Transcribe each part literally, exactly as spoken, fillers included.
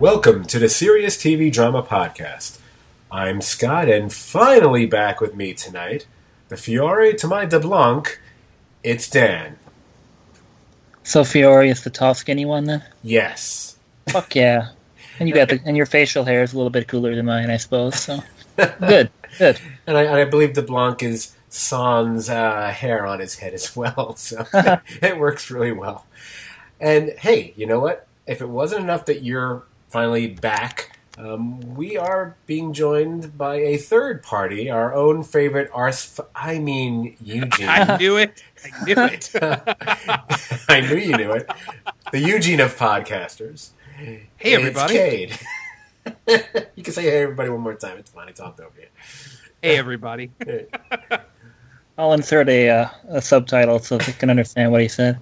Welcome to the Serious T V Drama Podcast. I'm Scott, and finally back with me tonight, the Fiore to my DeBlanc, it's Dan. So Fiore is the tall, skinny one, then? Yes. Fuck yeah. And you got the and your facial hair is a little bit cooler than mine, I suppose. So good, good. And I, and I believe DeBlanc is sans uh, hair on his head as well, so it works really well. And hey, you know what? If it wasn't enough that you're finally back, um, we are being joined by a third party, our own favorite Ars... I mean, Eugene. I knew it. I knew it. I knew you knew it. The Eugene of podcasters. Hey, everybody. It's Cade. You can say hey, everybody, one more time. It's fine. I talked over you. Hey, everybody. I'll insert a, uh, a subtitle so they can understand what he said.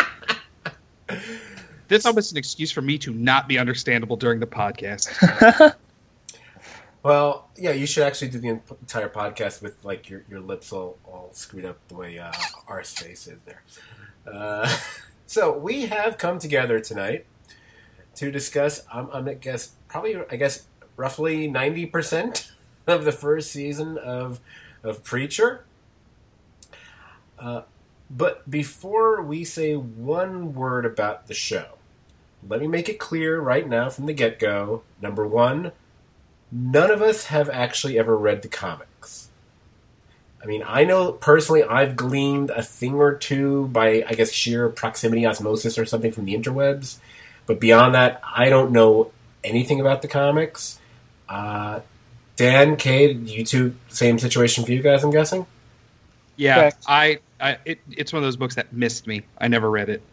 This almost an excuse for me to not be understandable during the podcast. Well, yeah, you should actually do the entire podcast with like your, your lips all, all screwed up the way uh, our face is there. Uh, so we have come together tonight to discuss. I'm, I'm I guess probably I guess roughly ninety percent of the first season of of Preacher. Uh, but before we say one word about the show, let me make it clear right now from the get-go. Number one, none of us have actually ever read the comics. I mean, I know personally I've gleaned a thing or two by, I guess, sheer proximity osmosis or something from the interwebs. But beyond that, I don't know anything about the comics. Uh, Dan, Cade, you two, same situation for you guys, I'm guessing? Yeah, Correct. I, I it, it's one of those books that missed me. I never read it.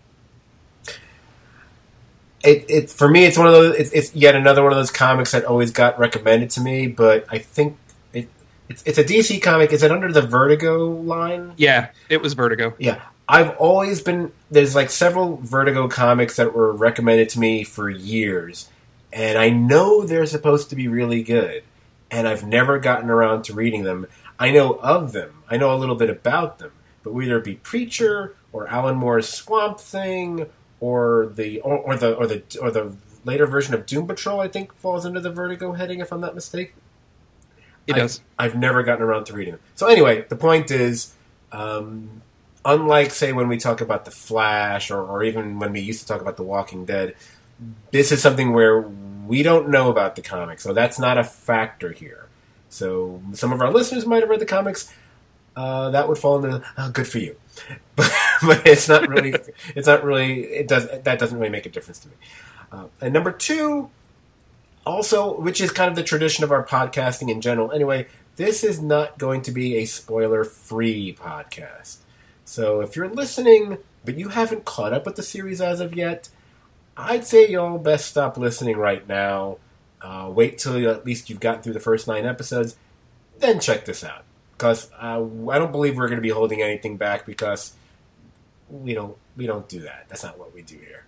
It, it for me, it's one of those. It's, it's yet another one of those comics that always got recommended to me. But I think it, it's it's a D C comic. Is it under the Vertigo line? Yeah, it was Vertigo. Yeah, I've always been. There's like several Vertigo comics that were recommended to me for years, and I know they're supposed to be really good, and I've never gotten around to reading them. I know of them. I know a little bit about them, but whether it be Preacher or Alan Moore's Swamp Thing, or the or, or the or the or the later version of Doom Patrol, I think falls under the Vertigo heading, if I'm not mistaken. It I've, does. I've never gotten around to reading them. So anyway, the point is, um, unlike say when we talk about the Flash, or, or even when we used to talk about The Walking Dead, this is something where we don't know about the comics, so that's not a factor here. So some of our listeners might have read the comics. Uh, that would fall into oh, good for you, but, but it's not really. It's not really. It does. That doesn't really make a difference to me. Uh, and number two, also, which is kind of the tradition of our podcasting in general. Anyway, this is not going to be a spoiler-free podcast. So if you're listening, but you haven't caught up with the series as of yet, I'd say y'all best stop listening right now. Uh, wait till at least you've gotten through the first nine episodes, then check this out. Because uh, I don't believe we're going to be holding anything back, because we don't we don't do that. That's not what we do here.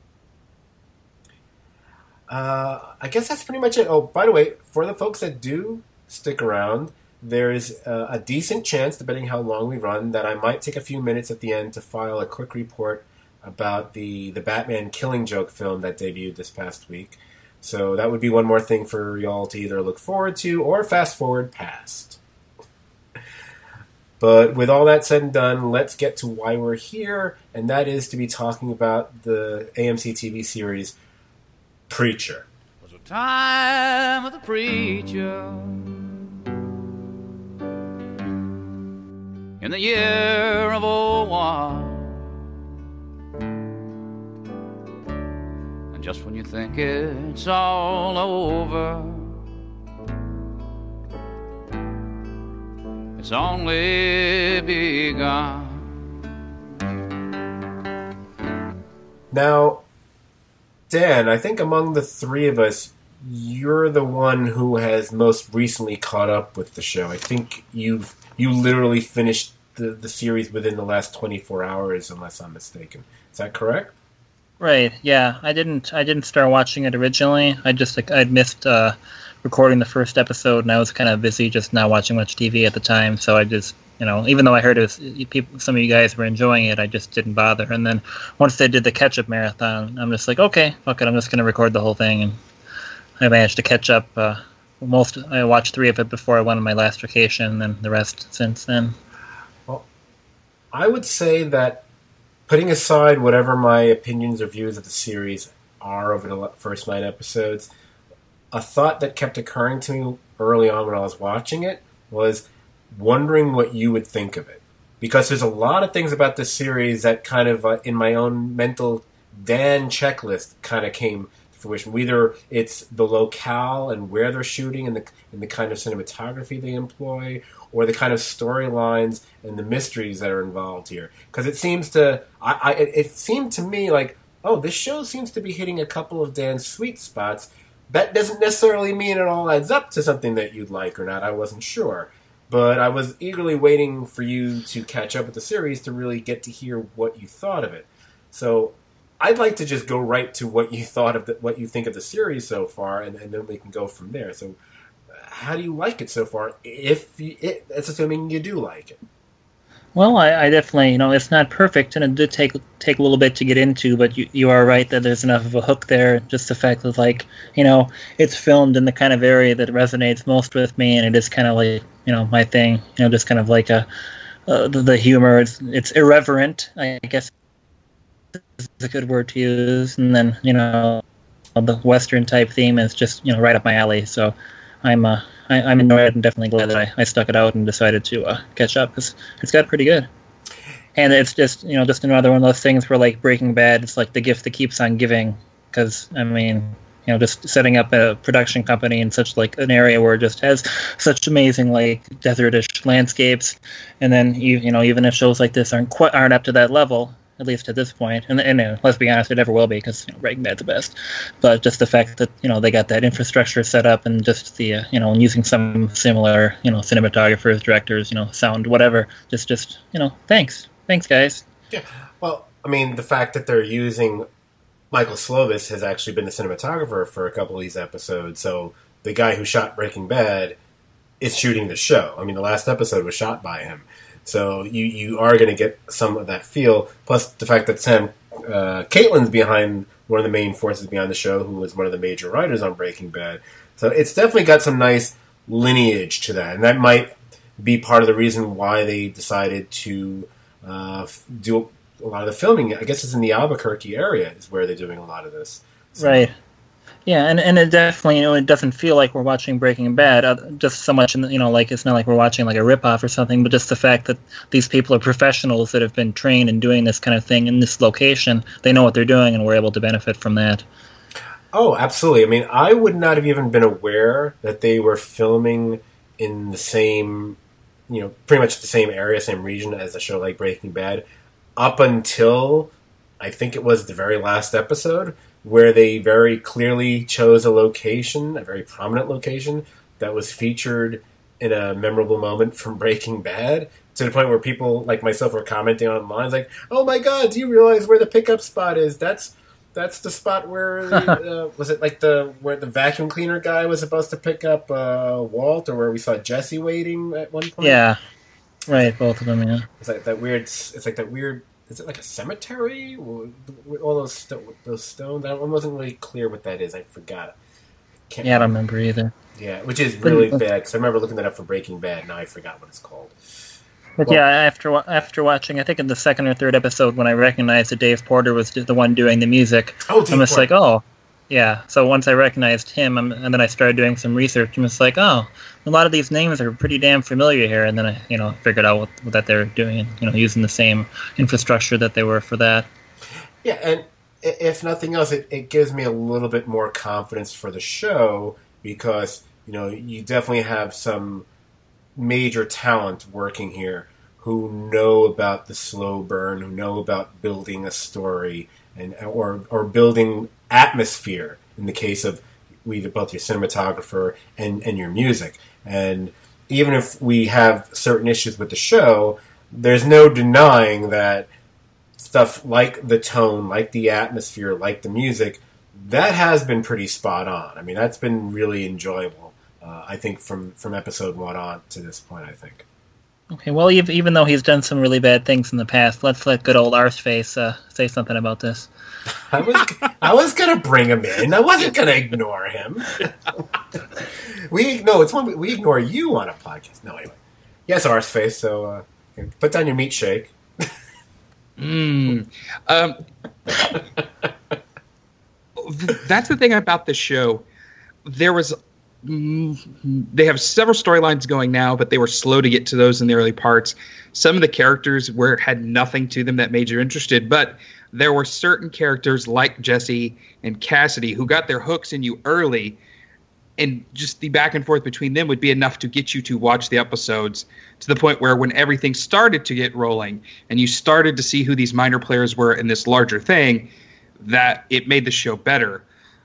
Uh, I guess that's pretty much it. Oh, by the way, for the folks that do stick around, there is a, a decent chance, depending how long we run, that I might take a few minutes at the end to file a quick report about the, the Batman Killing Joke film that debuted this past week. So that would be one more thing for y'all to either look forward to or fast forward past. But with all that said and done, let's get to why we're here, and that is to be talking about the A M C T V series Preacher. Was a time of the preacher in the year of oh one, and just when you think it's all over, it's only begun. Now, Dan, I think among the three of us, you're the one who has most recently caught up with the show. I think you've you literally finished the, the series within the last twenty-four hours, unless I'm mistaken. Is that correct? Right. Yeah. I didn't. I didn't start watching it originally. I just like I'd missed uh, recording the first episode, and I was kind of busy just not watching much T V at the time. So I just you know, even though I heard it was, people, some of you guys were enjoying it, I just didn't bother. And then once they did the catch-up marathon, I'm just like, okay, fuck it, I'm just going to record the whole thing. And I managed to catch up. Uh, most I watched three of it before I went on my last vacation, and then the rest since then. Well, I would say that putting aside whatever my opinions or views of the series are over the first nine episodes, a thought that kept occurring to me early on when I was watching it was wondering what you would think of it. Because there's a lot of things about this series that kind of, uh, in my own mental Dan checklist, kind of came to fruition. Either it's the locale and where they're shooting and the, and the kind of cinematography they employ, or the kind of storylines and the mysteries that are involved here. Because it seems to, I, I, it seemed to me like, oh, this show seems to be hitting a couple of Dan's sweet spots. That doesn't necessarily mean it all adds up to something that you'd like or not. I wasn't sure. But I was eagerly waiting for you to catch up with the series to really get to hear what you thought of it. So I'd like to just go right to what you thought of the, what you think of the series so far, and, and then we can go from there. So how do you like it so far, if you, it, that's assuming you do like it? Well, I, I definitely, you know, it's not perfect, and it did take take a little bit to get into, but you, you are right that there's enough of a hook there. Just the fact that, like, you know, it's filmed in the kind of area that resonates most with me, and it is kind of like, you know, my thing, you know, just kind of like a, uh, the, the humor, it's, it's irreverent, I guess is a good word to use, and then, you know, the Western type theme is just, you know, right up my alley, so I'm, uh, I, I'm annoyed and definitely glad that I, I stuck it out and decided to uh, catch up, because it's got pretty good. And it's just, you know, just another one of those things where, like, Breaking Bad, it's like the gift that keeps on giving, because, I mean, you know, just setting up a production company in such, like, an area where it just has such amazing, like, desertish landscapes, and then, you, you know, even if shows like this aren't quite, aren't up to that level, at least at this point, and, and uh, let's be honest, it never will be, because, you know, Breaking Bad's the best. But just the fact that, you know, they got that infrastructure set up, and just the, uh, you know, and using some similar, you know, cinematographers, directors, you know, sound, whatever, just, just, you know, thanks. Thanks, guys. Yeah, well, I mean, the fact that they're using Michael Slovis has actually been the cinematographer for a couple of these episodes, so the guy who shot Breaking Bad is shooting the show. I mean, the last episode was shot by him. So you, you are going to get some of that feel, plus the fact that Sam uh, Caitlin's behind one of the main forces behind the show, who was one of the major writers on Breaking Bad. So it's definitely got some nice lineage to that, and that might be part of the reason why they decided to uh, do a lot of the filming. I guess it's in the Albuquerque area is where they're doing a lot of this. So. Right. Yeah, and, and it definitely, you know, it doesn't feel like we're watching Breaking Bad, uh, just so much, in the, you know, like, it's not like we're watching, like, a ripoff or something, but just the fact that these people are professionals that have been trained in doing this kind of thing in this location. They know what they're doing, and we're able to benefit from that. Oh, absolutely. I mean, I would not have even been aware that they were filming in the same, you know, pretty much the same area, same region as a show like Breaking Bad, up until, I think it was the very last episode, where they very clearly chose a location, a very prominent location, that was featured in a memorable moment from Breaking Bad, to the point where people like myself were commenting online, it's like, oh my god, do you realize where the pickup spot is? That's that's the spot where, the, uh, was it like the where the vacuum cleaner guy was supposed to pick up uh, Walt, or where we saw Jesse waiting at one point? Yeah, right, both of them, yeah. It's like that weird, it's like that weird, is it like a cemetery? With all those sto- those stones? I wasn't really clear what that is. I forgot. Can't yeah, I don't remember either. Yeah, which is really bad, because I remember looking that up for Breaking Bad, now I forgot what it's called. But well, yeah, after after watching, I think in the second or third episode, when I recognized that Dave Porter was the one doing the music, oh, Dave I'm just Porter. like, oh, yeah. So once I recognized him, I'm, and then I started doing some research, I'm just like, oh, a lot of these names are pretty damn familiar here. And then I, you know, figured out what, what that they were doing, you know, using the same infrastructure that they were for that. Yeah, and if nothing else, it, it gives me a little bit more confidence for the show, because, you know, you definitely have some major talent working here who know about the slow burn, who know about building a story, and or or building atmosphere, in the case of either both your cinematographer and, and your music. And even if we have certain issues with the show, there's no denying that stuff like the tone, like the atmosphere, like the music, that has been pretty spot on. I mean, that's been really enjoyable, uh, I think, from, from episode one on to this point, I think. Okay, well, ev- even though he's done some really bad things in the past, let's let good old Arseface uh, say something about this. I was I was gonna bring him in. I wasn't gonna ignore him. we no, it's when we, we ignore you on a podcast. No, anyway. Yes, Arseface. So uh, put down your meat shake. Mm. Um, that's the thing about the show. There was, mm, they have several storylines going now, but they were slow to get to those in the early parts. Some of the characters were had nothing to them that made you interested, but there were certain characters like Jesse and Cassidy who got their hooks in you early, and just the back and forth between them would be enough to get you to watch the episodes to the point where when everything started to get rolling and you started to see who these minor players were in this larger thing, that it made the show better.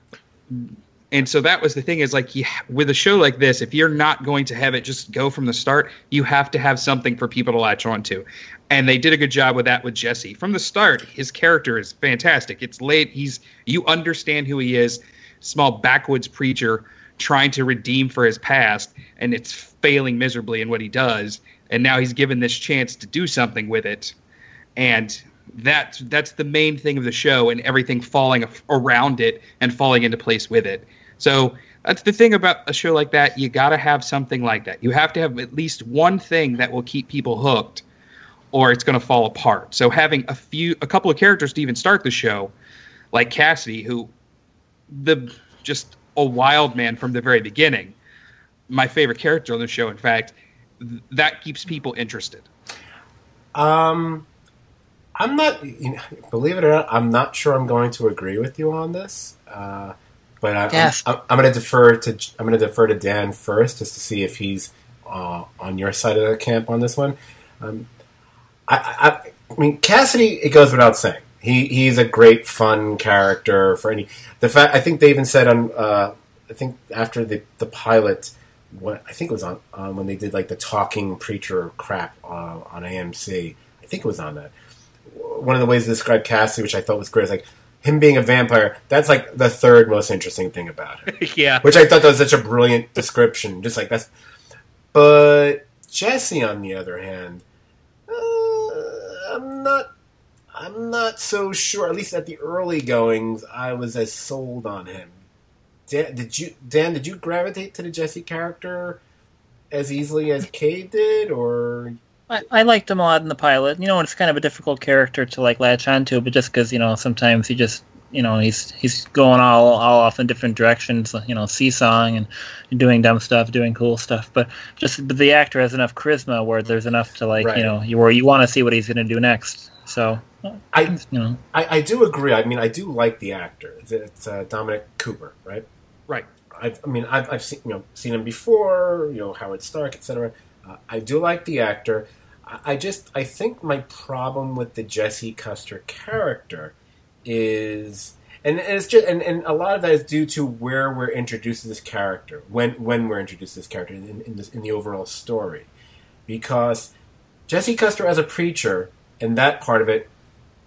And so that was the thing is like you, with a show like this, if you're not going to have it just go from the start, you have to have something for people to latch onto. And they did a good job with that with Jesse. From the start, his character is fantastic. It's late. He's you understand who he is, small backwoods preacher trying to redeem for his past, and it's failing miserably in what he does. And now he's given this chance to do something with it. And that's that's the main thing of the show, and everything falling around it and falling into place with it. So that's the thing about a show like that. You got to have something like that. You have to have at least one thing that will keep people hooked, or it's going to fall apart. So having a few, a couple of characters to even start the show, like Cassidy, who the just a wild man from the very beginning, my favorite character on the show, in fact, th- that keeps people interested. Um, I'm not, you know, believe it or not, I'm not sure I'm going to agree with you on this. Uh, but I, Yes. I'm, I'm going to defer to I'm going to defer to Dan first, just to see if he's uh, on your side of the camp on this one. Um, I, I, I mean, Cassidy, it goes without saying. He he's a great, fun character for any. The fact I think they even said on uh, I think after the the pilot, what I think it was on um, when they did like the talking preacher crap uh, on A M C. I think it was on that. One of the ways to describe Cassidy, which I thought was great, is like him being a vampire. That's like the third most interesting thing about him. Yeah, Which I thought that was such a brilliant description. Just like that's. But Jesse, on the other hand, uh, I'm not. I'm not so sure. At least at the early goings, I was as sold on him. Dan, did you, Dan? Did you gravitate to the Jesse character as easily as Kay did, or? I, I liked him a lot in the pilot. You know, it's kind of a difficult character to like latch onto, but just because you know sometimes he just you know he's he's going all all off in different directions. You know, seesawing and doing dumb stuff, doing cool stuff. But just but the actor has enough charisma where there's enough to like Right. you know you where you want to see what he's going to do next. So I, you know. I I do agree. I mean, I do like the actor. It's, it's uh, Dominic Cooper, right? right. I've, I mean, I've, I've seen you know seen him before. You know, Howard Stark, et cetera. Uh, I do like the actor. I, I just I think my problem with the Jesse Custer character is, and, and it's just, and, and a lot of that is due to where we're introduced to this character, when when we're introduced to this character in in, this, in the overall story, because Jesse Custer as a preacher and that part of it,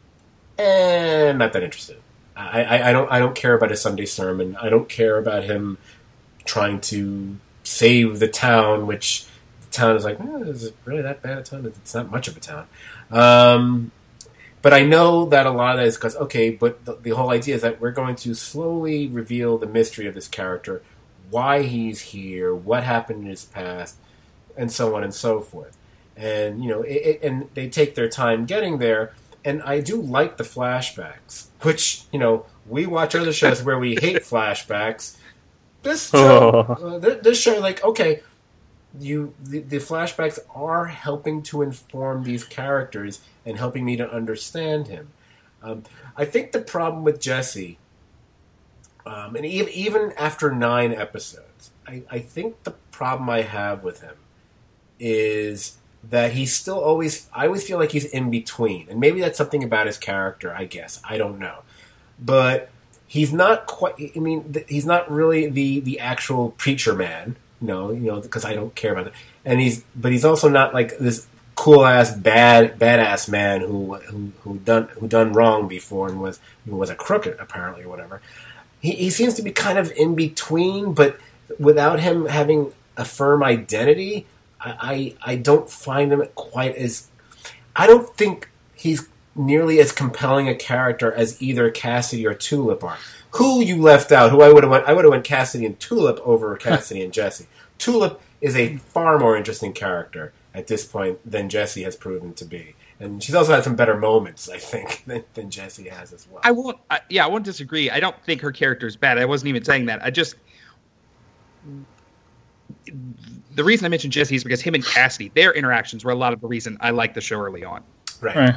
eh, not that interested. I, I, I don't I don't care about his Sunday sermon. I don't care about him trying to save the town, which the town is like, eh, is it really that bad a town? It's not much of a town. Um, but I know that a lot of that is because, okay, but the, the whole idea is that we're going to slowly reveal the mystery of this character, why he's here, what happened in his past, and so on and so forth. And, you know, it, it, and they take their time getting there. And I do like the flashbacks, which, you know, we watch other shows where we hate flashbacks. This show, Oh. uh, th- this show, like, okay, you the, the flashbacks are helping to inform these characters and helping me to understand him. Um, I think the problem with Jesse, um, and even, even after nine episodes, I, I think the problem I have with him is that he's still always, I always feel like he's in between. And maybe that's something about his character, I guess. I don't know. But he's not quite, I mean, th- he's not really the, the actual preacher man, you know, you know, because I don't care about it. And he's, but he's also not like this cool ass, bad, badass man who, who, who done, who done wrong before and was, who was a crooked, apparently, or whatever. He, he seems to be kind of in between, but without him having a firm identity, I, I I don't find him quite as. I don't think he's nearly as compelling a character as either Cassidy or Tulip are. Who you left out? Who I would have went? I would have went Cassidy and Tulip over Cassidy and Jesse. Tulip is a far more interesting character at this point than Jesse has proven to be, and she's also had some better moments, I think, than, than Jesse has as well. I won't. I, yeah, I won't disagree. I don't think her character is bad. I wasn't even saying that. I just the reason I mentioned Jesse is because him and Cassidy, their interactions were a lot of the reason I liked the show early on. Right. Right.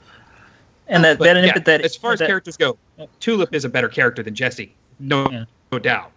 And that, But, that, yeah, that as far as that, characters go, Tulip is a better character than Jesse. No, Yeah. no doubt.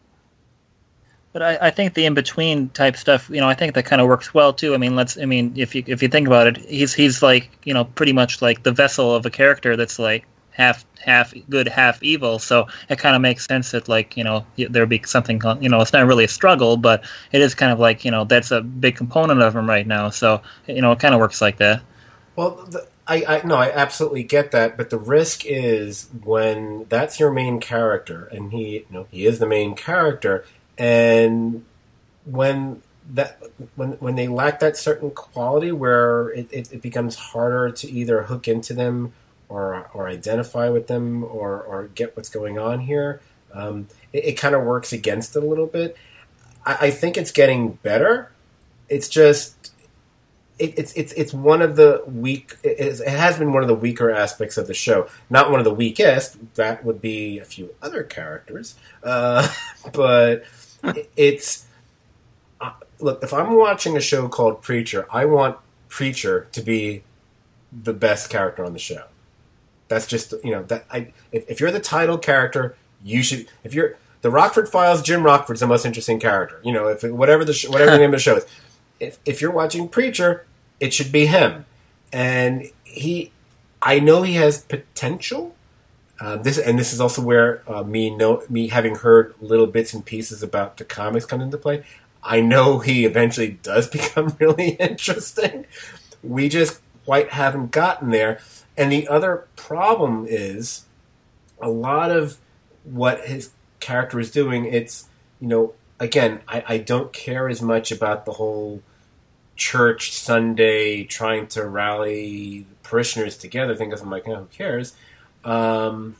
But I, I think the in between type stuff, you know, I think that kind of works well too. I mean, let's, I mean, if you if you think about it, he's he's like, you know, pretty much like the vessel of a character that's like half half good, half evil. So it kind of makes sense that like, you know, there'd be something, you know, it's not really a struggle, but it is kind of like, you know, that's a big component of him right now. So you know, it kind of works like that. Well, the, I, I no, I absolutely get that, but the risk is when that's your main character, and he, you know, he is the main character, and when that when when they lack that certain quality where it, it, it becomes harder to either hook into them or or identify with them or or get what's going on here, um, it, it kind of works against it a little bit. I, I think it's getting better. It's just. It, it's it's it's one of the weak. It, is, it has been one of the weaker aspects of the show. Not one of the weakest. That would be a few other characters. Uh, but it, it's uh, look. If I'm watching a show called Preacher, I want Preacher to be the best character on the show. That's just you know that I. If, if you're the title character, you should. If you're the Rockford Files, Jim Rockford's the most interesting character. You know, if whatever the sh- whatever the name of the show is. If, if you're watching Preacher, it should be him. And he, I know he has potential. Uh, this and this is also where uh, me know me having heard little bits and pieces about the comics come into play. I know he eventually does become really interesting. We just quite haven't gotten there. And the other problem is a lot of what his character is doing. It's you know. Again, I, I don't care as much about the whole church Sunday trying to rally parishioners together thing because I'm like, oh, who cares? Um,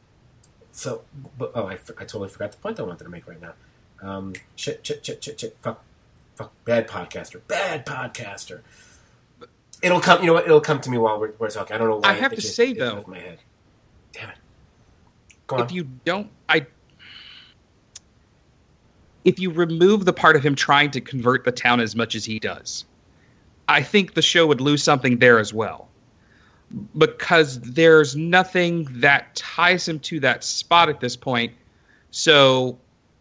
so, but, oh, I, I totally forgot the point I wanted to make right now. Um, shit, shit, shit, shit, shit, fuck, fuck, bad podcaster, bad podcaster. It'll come, you know what? It'll come to me while we're, we're talking. I don't know why. I have it to just, say, it though, left my head. Damn it. Go on. If you don't, I. If you remove the part of him trying to convert the town as much as he does, I think the show would lose something there as well. Because there's nothing that ties him to that spot at this point. So.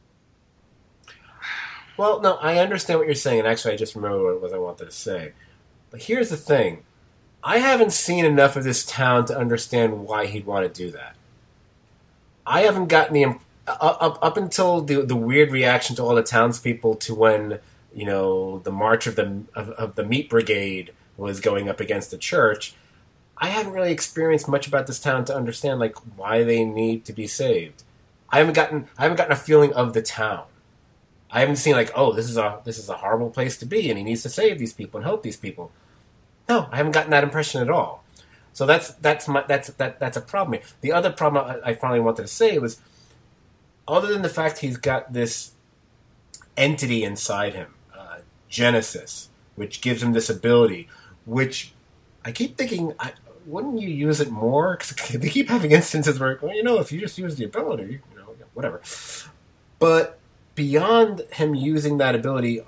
Well, no, I understand what you're saying, and actually I just remember what it was I wanted to say. But here's the thing. I haven't seen enough of this town to understand why he'd want to do that. I haven't gotten the... Up up until the the weird reaction to all the townspeople to when you know the march of the of, of the meat brigade was going up against the church, I haven't really experienced much about this town to understand like why they need to be saved. I haven't gotten I haven't gotten a feeling of the town. I haven't seen like oh this is a this is a horrible place to be and he needs to save these people and help these people. No, I haven't gotten that impression at all. So that's that's my that's that that's a problem. The other problem I, I finally wanted to say was. Other than the fact he's got this entity inside him, uh, Genesis, which gives him this ability, which I keep thinking, I, wouldn't you use it more? Because they keep having instances where, well, you know, if you just use the ability, you know, whatever. But beyond him using that ability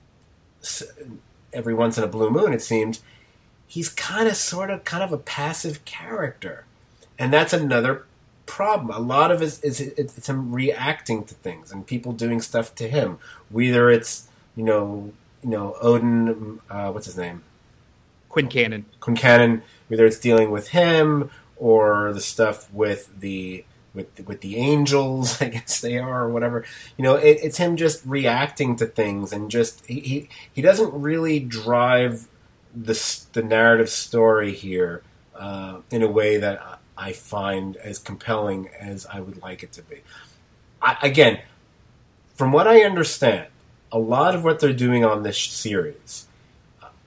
every once in a blue moon, it seems, he's kind of, sort of, kind of a passive character. And that's another problem. A lot of it is, is it, it's him reacting to things and people doing stuff to him. Whether it's you know you know Odin, uh, what's his name, Quincannon. Quincannon. Whether it's dealing with him or the stuff with the with with the angels, I guess they are, or whatever. You know, it, it's him just reacting to things and just he he, he doesn't really drive the the narrative story here uh, in a way that I find as compelling as I would like it to be. I, again, from what I understand, a lot of what they're doing on this series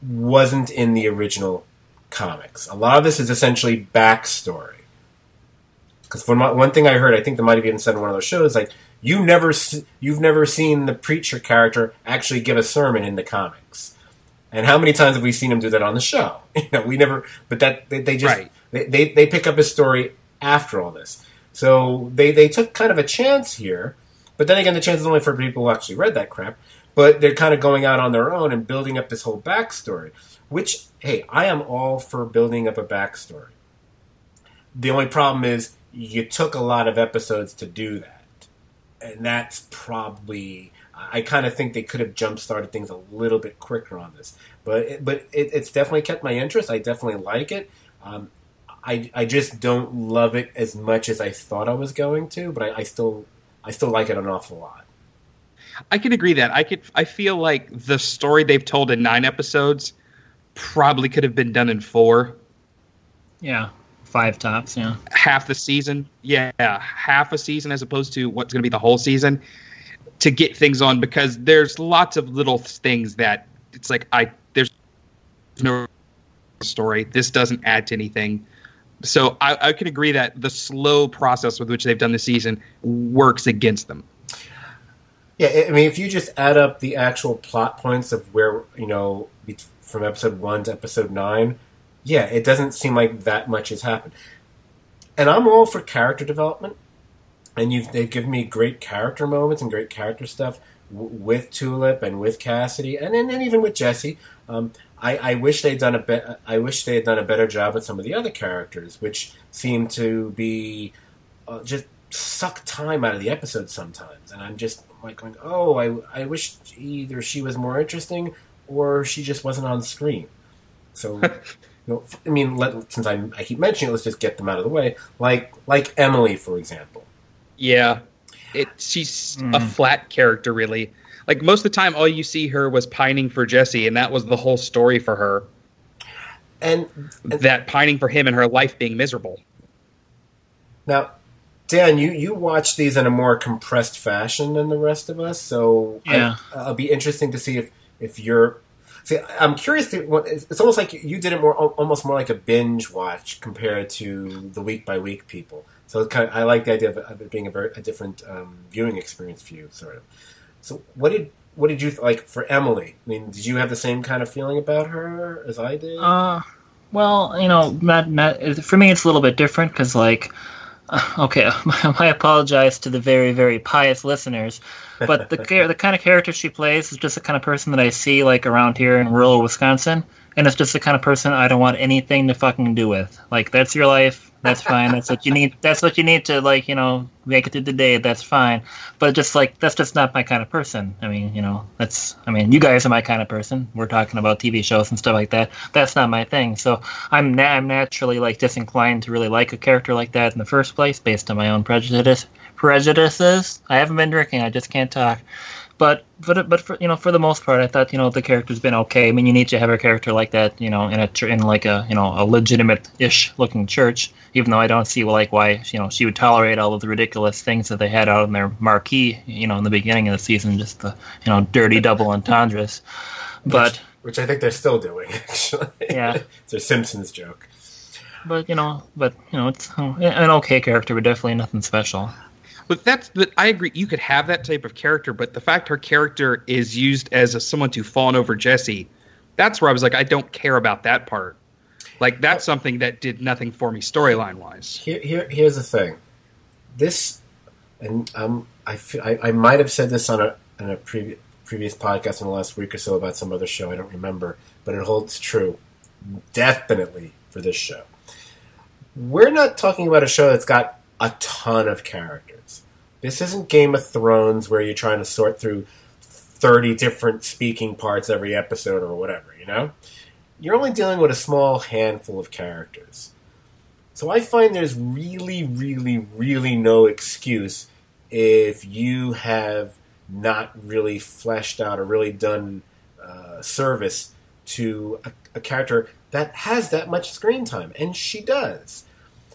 wasn't in the original comics. A lot of this is essentially backstory. Because from one thing I heard, I think they might have even said in one of those shows, like, you never, you've never seen the preacher character actually give a sermon in the comics. And how many times have we seen him do that on the show? You know, we never, but that, they, they just, right. they, they, they pick up his story after all this. So they, they took kind of a chance here, but then again, the chance is only for people who actually read that crap, but they're kind of going out on their own and building up this whole backstory, which, hey, I am all for building up a backstory. The only problem is you took a lot of episodes to do that. And that's probably, I kind of think they could have jump-started things a little bit quicker on this. But it, but it, it's definitely kept my interest. I definitely like it. Um, I I just don't love it as much as I thought I was going to, but I, I still I still like it an awful lot. I can agree that. I could. I feel like the story they've told in nine episodes probably could have been done in four. Yeah. Five tops, yeah. Half the season. Yeah, half a season as opposed to what's going to be the whole season to get things on, because there's lots of little things that it's like, I there's no story. This doesn't add to anything. So I, I can agree that the slow process with which they've done the season works against them. Yeah, I mean, if you just add up the actual plot points of where, you know, from episode one to episode nine, yeah, it doesn't seem like that much has happened. And I'm all for character development. And you've they've given me great character moments and great character stuff w- with Tulip and with Cassidy, and then and even with Jesse. Um, I, I wish they'd done a be- I wish they had done a better job with some of the other characters, which seem to be uh, just suck time out of the episode sometimes. And I'm just like going, oh, I I wish either she was more interesting or she just wasn't on screen. So. You know, I mean, let, since I, I keep mentioning it, let's just get them out of the way. Like like Emily, for example. Yeah, it she's mm. a flat character, really. Like, most of the time, all you see her was pining for Jesse, and that was the whole story for her. And, and that pining for him and her life being miserable. Now, Dan, you, you watch these in a more compressed fashion than the rest of us, so yeah. I, it'll be interesting to see if, if you're... See, I'm curious. To, it's almost like you did it more, almost more like a binge watch compared to the week by week people. So it's kind of, I like the idea of, of it being a very a different um, viewing experience for you, sort of. So what did what did you like for Emily? I mean, did you have the same kind of feeling about her as I did? Uh, well, you know, Matt, Matt, for me, it's a little bit different because, like, uh, okay, I apologize to the very, very pious listeners. But the the kind of character she plays is just the kind of person that I see, like, around here in rural Wisconsin, and it's just the kind of person I don't want anything to fucking do with. Like, that's your life, that's fine. That's what you need. That's what you need to, like, you know, make it through the day. That's fine. But just like that's just not my kind of person. I mean, you know, that's. I mean, you guys are my kind of person. We're talking about T V shows and stuff like that. That's not my thing. So I'm na- I'm naturally, like, disinclined to really like a character like that in the first place, based on my own prejudice. Prejudices. I haven't been drinking. I just can't talk. But but but for you know for the most part, I thought you know the character's been okay. I mean, you need to have a character like that, you know, in a in like a you know a legitimate-ish looking church. Even though I don't see like why you know she would tolerate all of the ridiculous things that they had out in their marquee, you know, in the beginning of the season, just the you know dirty double entendres. But which, which I think they're still doing, actually. Yeah, it's a Simpsons joke. But you know, but you know, it's an okay character, but definitely nothing special. But that's but I agree. You could have that type of character, but the fact her character is used as a, someone to fawn over Jesse, that's where I was like, I don't care about that part. Like, that's something that did nothing for me storyline wise. Here, here, here's the thing. This, and um, I, I, I might have said this on a on a previous previous podcast in the last week or so about some other show. I don't remember, but it holds true, definitely for this show. We're not talking about a show that's got a ton of characters. This isn't Game of Thrones where you're trying to sort through thirty different speaking parts every episode or whatever, you know? You're only dealing with a small handful of characters. So I find there's really, really, really no excuse if you have not really fleshed out or really done uh, service to a, a character that has that much screen time. And she does.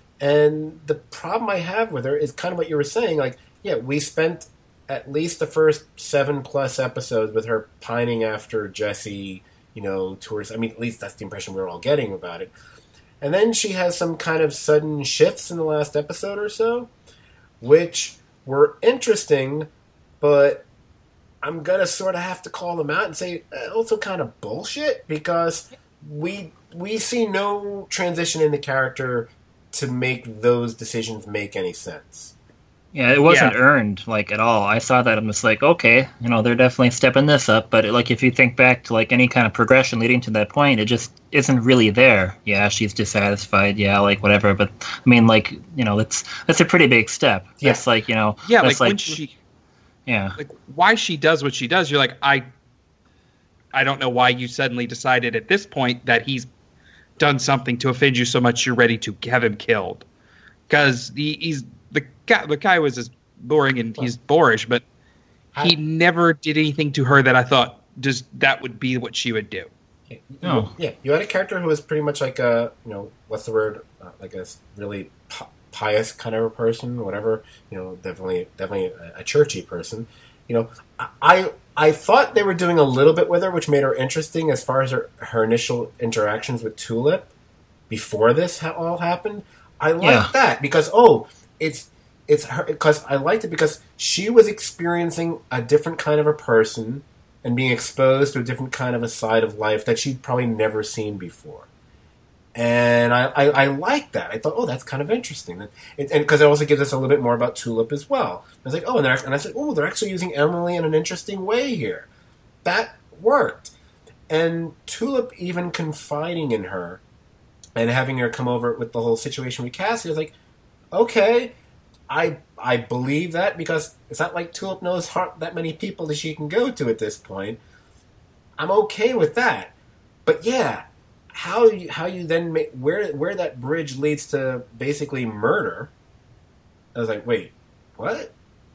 And the problem I have with her is kind of what you were saying. Like, yeah, we spent at least the first seven plus episodes with her pining after Jesse, you know, towards. I mean, at least that's the impression we're all getting about it. And then she has some kind of sudden shifts in the last episode or so, which were interesting, but I'm going to sort of have to call them out and say uh, also kind of bullshit, because we we see no transition in the character to make those decisions make any sense. Yeah, it wasn't Yeah. earned, like, at all. I saw that and was like, okay, you know, they're definitely stepping this up, but, like, if you think back to, like, any kind of progression leading to that point, it just isn't really there. Yeah, she's dissatisfied, yeah, like, whatever, but, I mean, like, you know, that's that's a pretty big step. Yeah. That's, like, you know... Yeah, that's like, when she, Yeah. like why she does what she does, you're like, I, I don't know why you suddenly decided at this point that he's done something to offend you so much you're ready to have him killed, because he, he's the guy. The guy was as boring and he's boorish, but he I- never did anything to her that I thought just that would be what she would do. Yeah, Oh. yeah. You had a character who was pretty much like a, you know, what's the word? Uh, like a s- really pi- pious kind of a person, whatever. You know, definitely, definitely a, a churchy person. You know, I, I I thought they were doing a little bit with her, which made her interesting as far as her, her initial interactions with Tulip before this ha- all happened. I liked Yeah. that because oh, it's it's her because I liked it because she was experiencing a different kind of a person and being exposed to a different kind of a side of life that she'd probably never seen before. And I, I, I like that. I thought, oh, that's kind of interesting. It, and because it also gives us a little bit more about Tulip as well. I was like, oh, and, they're, and I said, oh, they're actually using Emily in an interesting way here. That worked. And Tulip even confiding in her and having her come over with the whole situation with Cassie, I was like, okay, I I believe that because it's not like Tulip knows har- that many people that she can go to at this point. I'm okay with that. But yeah, how you how you then make where where that bridge leads to basically murder. I was like, wait, what?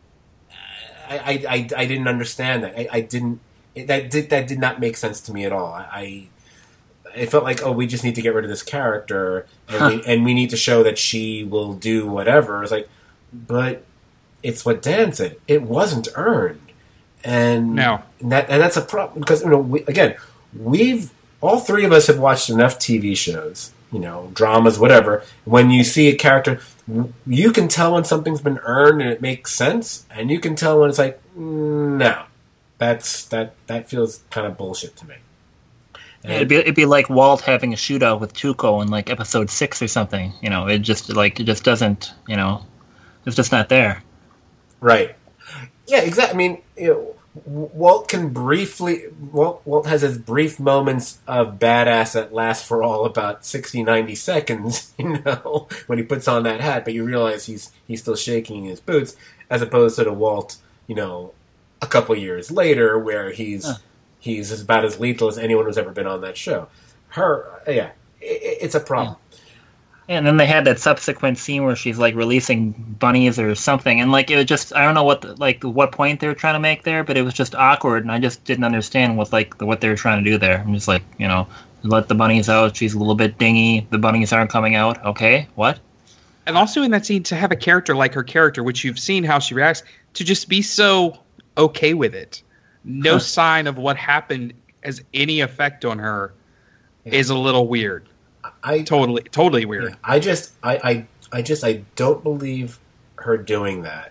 I I, I, I didn't understand that. I, I didn't it, that did that did not make sense to me at all. I, I it felt like, oh, we just need to get rid of this character and Huh. we, and we need to show that she will do whatever. It's like, but it's what Dan said. It wasn't earned, and No. and that and that's a problem because you know we, again we've all three of us have watched enough T V shows, you know, dramas, whatever. When you see a character, you can tell when something's been earned and it makes sense, and you can tell when it's like, mm, no, that's that that feels kind of bullshit to me. Yeah, it'd be it'd be like Walt having a shootout with Tuco in like episode six or something. You know, it just like it just doesn't. You know, it's just not there. Right. Yeah, exactly. I mean, you know, Walt can briefly. Walt, Walt has his brief moments of badass that last for all about sixty, ninety seconds, you know, when he puts on that hat, but you realize he's he's still shaking in his boots, as opposed to the Walt, you know, a couple years later, where he's Huh. he's about as lethal as anyone who's ever been on that show. Her, yeah, it, it's a problem. And then they had that subsequent scene where she's like releasing bunnies or something, and like it was just I don't know what the, like what point they were trying to make there, but it was just awkward, and I just didn't understand what like the, what they were trying to do there. I'm just like, you know, let the bunnies out. She's a little bit dingy. The bunnies aren't coming out. Okay, what? And also in that scene, to have a character like her character, which you've seen how she reacts, to just be so okay with it. No Huh. sign of what happened has any effect on her Yeah. is a little weird. I Totally, totally weird. Yeah, I just, I, I, I just, I don't believe her doing that.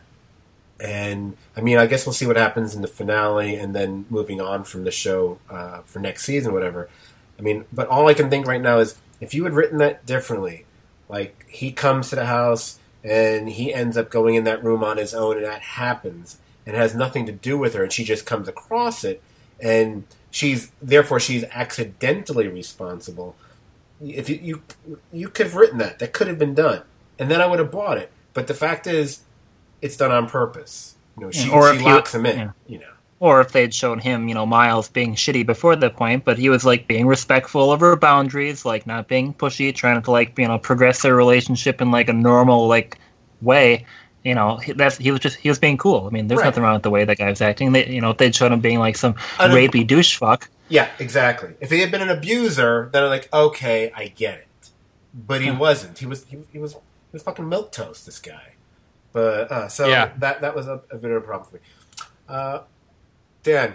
And I mean, I guess we'll see what happens in the finale, and then moving on from the show uh, for next season, whatever. I mean, but all I can think right now is if you had written that differently, like he comes to the house and he ends up going in that room on his own, and that happens, and it has nothing to do with her, and she just comes across it, and she's therefore she's accidentally responsible. If you, you you could have written that, that could have been done, and then I would have bought it. But the fact is, it's done on purpose. You know, she, Yeah, or she if you- locks him in. yeah. You know, Or if they'd shown him, you know, Miles being shitty before that point, but he was like being respectful of her boundaries, like not being pushy, trying to like you know progress their relationship in like a normal like way. You know, he- that's he was just he was being cool. I mean, there's Right. nothing wrong with the way that guy was acting. They, you know, if they'd shown him being like some Un- rapey douche fuck. yeah, exactly. If he had been an abuser, then I'm like, okay, I get it. But he Huh. wasn't. He was he, he was he was fucking milquetoast, this guy. But uh, so Yeah. that that was a, a bit of a problem for me. Uh, Dan,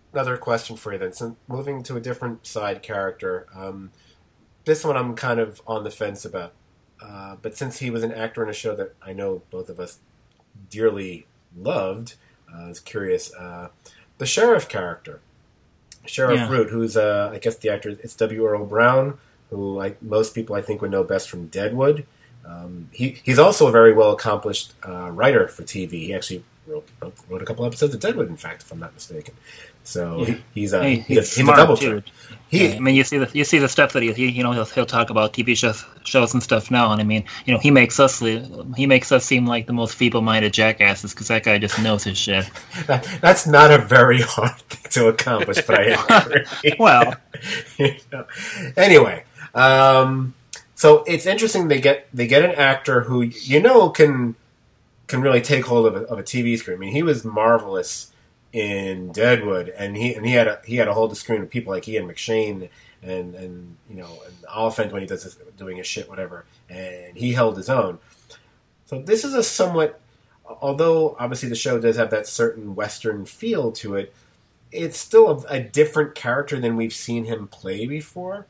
another question for you then. So moving to a different side character, um, this one I'm kind of on the fence about. Uh, but since he was an actor in a show that I know both of us dearly loved, uh, I was curious. Uh, the sheriff character, Sheriff Yeah. Root, who's uh, I guess the actor, it's W. Earl Brown, who like most people I think would know best from Deadwood. Um, he he's also a very well accomplished uh, writer for T V. He actually wrote, wrote, wrote a couple episodes of Deadwood, in fact, if I'm not mistaken. So Yeah. he, he's a Hey, he's, he's a, he's a smart, double too. threat. He, I mean, you see the you see the stuff that he, he you know he'll he'll talk about T V shows shows and stuff now, and I mean, you know, he makes us he makes us seem like the most feeble-minded jackasses because that guy just knows his shit. that, that's not a very hard thing to accomplish, but I agree. Well, You know. Anyway, um, so it's interesting they get they get an actor who you know can can really take hold of a, of a T V screen. I mean, he was marvelous in Deadwood, and he and he had a he had a hold of the screen with people like Ian McShane and and you know and Oliphant when he does his, doing his shit whatever, and he held his own. So this is a somewhat, although obviously the show does have that certain Western feel to it, it's still a, a different character than we've seen him play before.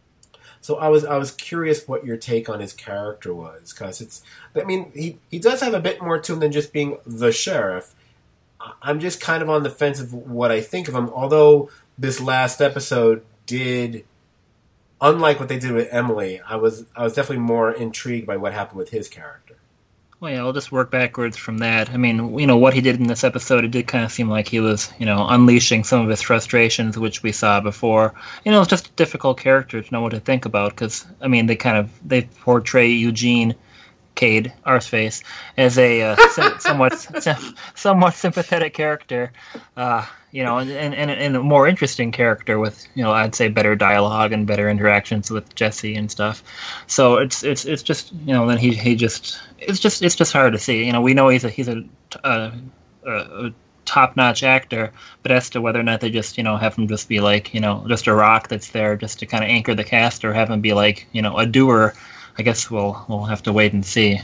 So I was I was curious what your take on his character was, because it's I mean he he does have a bit more to him than just being the sheriff. I'm just kind of on the fence of what I think of him, although this last episode did, unlike what they did with Emily, I was I was definitely more intrigued by what happened with his character. well, yeah, I'll just work backwards from that. I mean, you know, what he did in this episode, it did kind of seem like he was, you know, unleashing some of his frustrations, which we saw before. You know, it's just a difficult character to know what to think about, because, I mean, they kind of, they portray Eugene Cade, Arseface, as a uh, sim- somewhat sim- somewhat sympathetic character, uh, you know, and, and, and a more interesting character with, you know, I'd say better dialogue and better interactions with Jesse and stuff. So it's it's it's just, you know, then he he just it's just it's just hard to see. You know, we know he's a he's a, a, a top-notch actor, but as to whether or not they just, you know, have him just be like, you know, just a rock that's there just to kind of anchor the cast, or have him be like, you know, a doer, I guess we'll we'll have to wait and see.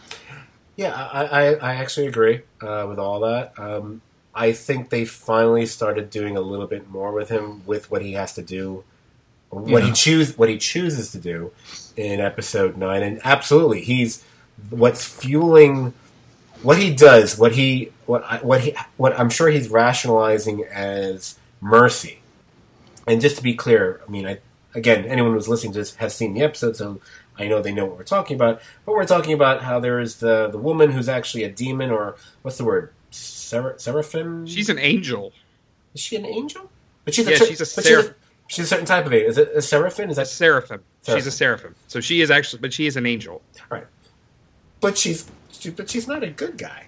Yeah, I, I, I actually agree uh, with all that. Um, I think they finally started doing a little bit more with him, with what he has to do, what Yeah. he choose, what he chooses to do in episode nine. And absolutely, he's what's fueling what he does. What he, what I, what he, what I'm sure he's rationalizing as mercy. And just to be clear, I mean, I, again, anyone who's listening to this has seen the episode, so I know they know what we're talking about. But we're talking about how there is the the woman who's actually a demon, or what's the word? Ser- seraphim? She's an angel. Is she an angel? But she's Yeah, cer- she's a but seraph- she's a certain type of angel. Is it a seraphim? Is A that seraphim. She's Seraphim. a seraphim. So she is actually, but she is an angel. right? But she's she, but she's not a good guy.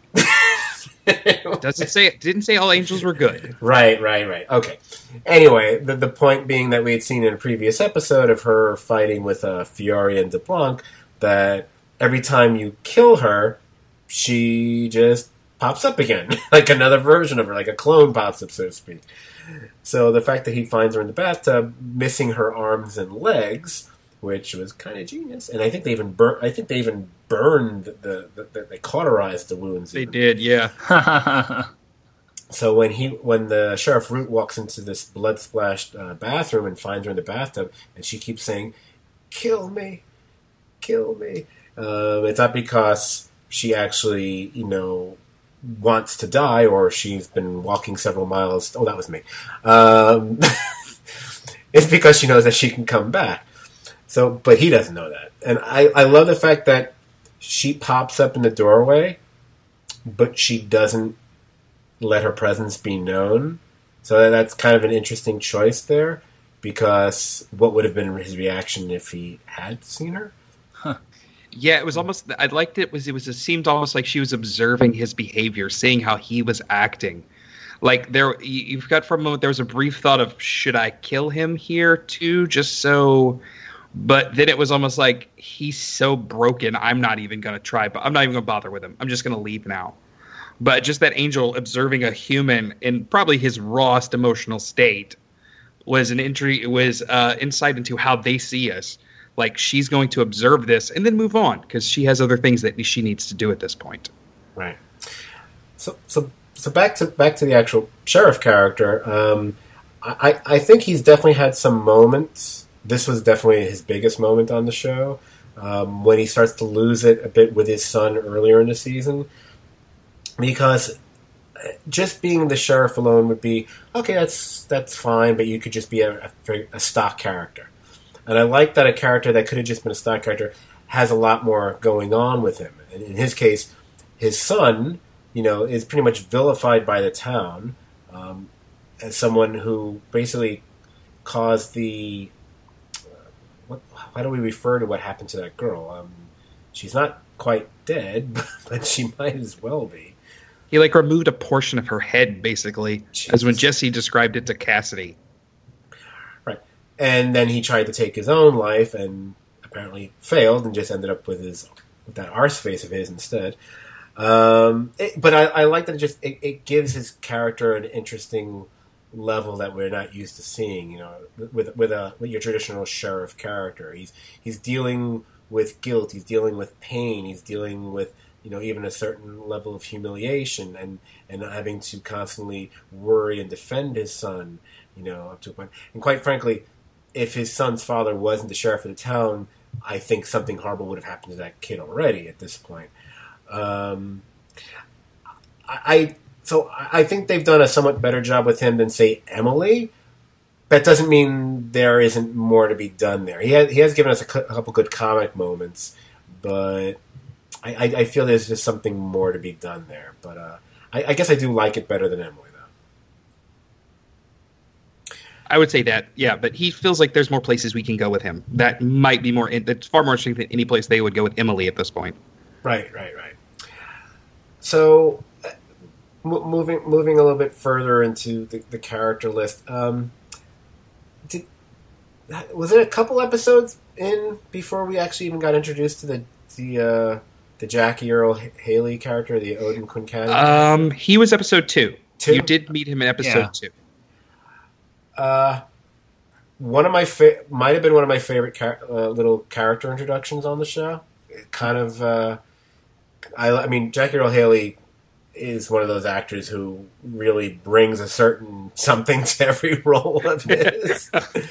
Doesn't say didn't say all angels were good. Right, right, right. Okay. Anyway, the the point being that we had seen in a previous episode of her fighting with uh, Fiore and DeBlanc, that every time you kill her, she just pops up again, like another version of her, like a clone pops up, so to speak. So the fact that he finds her in the bathtub, missing her arms and legs, which was kind of genius, and I think they even bur- I think they even burned the, the, the they cauterized the wounds. They even. did, yeah. So when he when the Sheriff Root walks into this blood splashed uh, bathroom and finds her in the bathtub, and she keeps saying, "Kill me, kill me," um, it's not because she actually, you know, wants to die, or she's been walking several miles. Oh, that was me. Um, it's because she knows that she can come back. So, but he doesn't know that, and I, I love the fact that she pops up in the doorway, but she doesn't let her presence be known. So that's kind of an interesting choice there, because what would have been his reaction if he had seen her? Yeah, it was almost. I liked it. Was it was? It seemed almost like she was observing his behavior, seeing how he was acting. Like there, you- you've got for a moment. There was a brief thought of, should I kill him here too, just so. But then it was almost like, he's so broken, I'm not even gonna try. But I'm not even gonna bother with him. I'm just gonna leave now. But just that angel observing a human in probably his rawest emotional state was an entry. It was uh, insight into how they see us. Like, she's going to observe this and then move on, because she has other things that she needs to do at this point. Right. So, so so back to back to the actual sheriff character. Um, I I think he's definitely had some moments. This was definitely his biggest moment on the show. Um, when he starts to lose it a bit with his son earlier in the season, because just being the sheriff alone would be okay. That's that's fine, but you could just be a, a, a stock character, and I like that a character that could have just been a stock character has a lot more going on with him. And in his case, his son, you know, is pretty much vilified by the town um, as someone who basically caused the. What, how do we refer to what happened to that girl? Um, she's not quite dead, but she might as well be. He like removed a portion of her head, basically, Jesus. as when Jesse described it to Cassidy. Right, and then he tried to take his own life, and apparently failed, and just ended up with his with that arse face of his instead. Um, it, but I, I like that it just it, it gives his character an interesting level that we're not used to seeing, you know, with with a with your traditional sheriff character. He's he's dealing with guilt, he's dealing with pain, he's dealing with, you know, even a certain level of humiliation and, and having to constantly worry and defend his son, you know, up to a point. And quite frankly, if his son's father wasn't the sheriff of the town, I think something horrible would have happened to that kid already at this point. Um, I, I So I think they've done a somewhat better job with him than, say, Emily. That doesn't mean there isn't more to be done there. He has, he has given us a, cu- a couple good comic moments, but I, I, I feel there's just something more to be done there. But uh, I, I guess I do like it better than Emily, though. I would say that, yeah, but he feels like there's more places we can go with him. That might be more, that's far more interesting than any place they would go with Emily at this point. Right, right, right. So... Moving moving a little bit further into the, the character list, um, did, was it a couple episodes in before we actually even got introduced to the the uh, the Jackie Earle Haley character, the Odin Quincannon? Um, he was episode two. Two? You did meet him in episode Yeah. two. Uh, one of my fa- might have been one of my favorite char- uh, little character introductions on the show. It kind of, uh, I, I mean, Jackie Earle Haley is one of those actors who really brings a certain something to every role of his.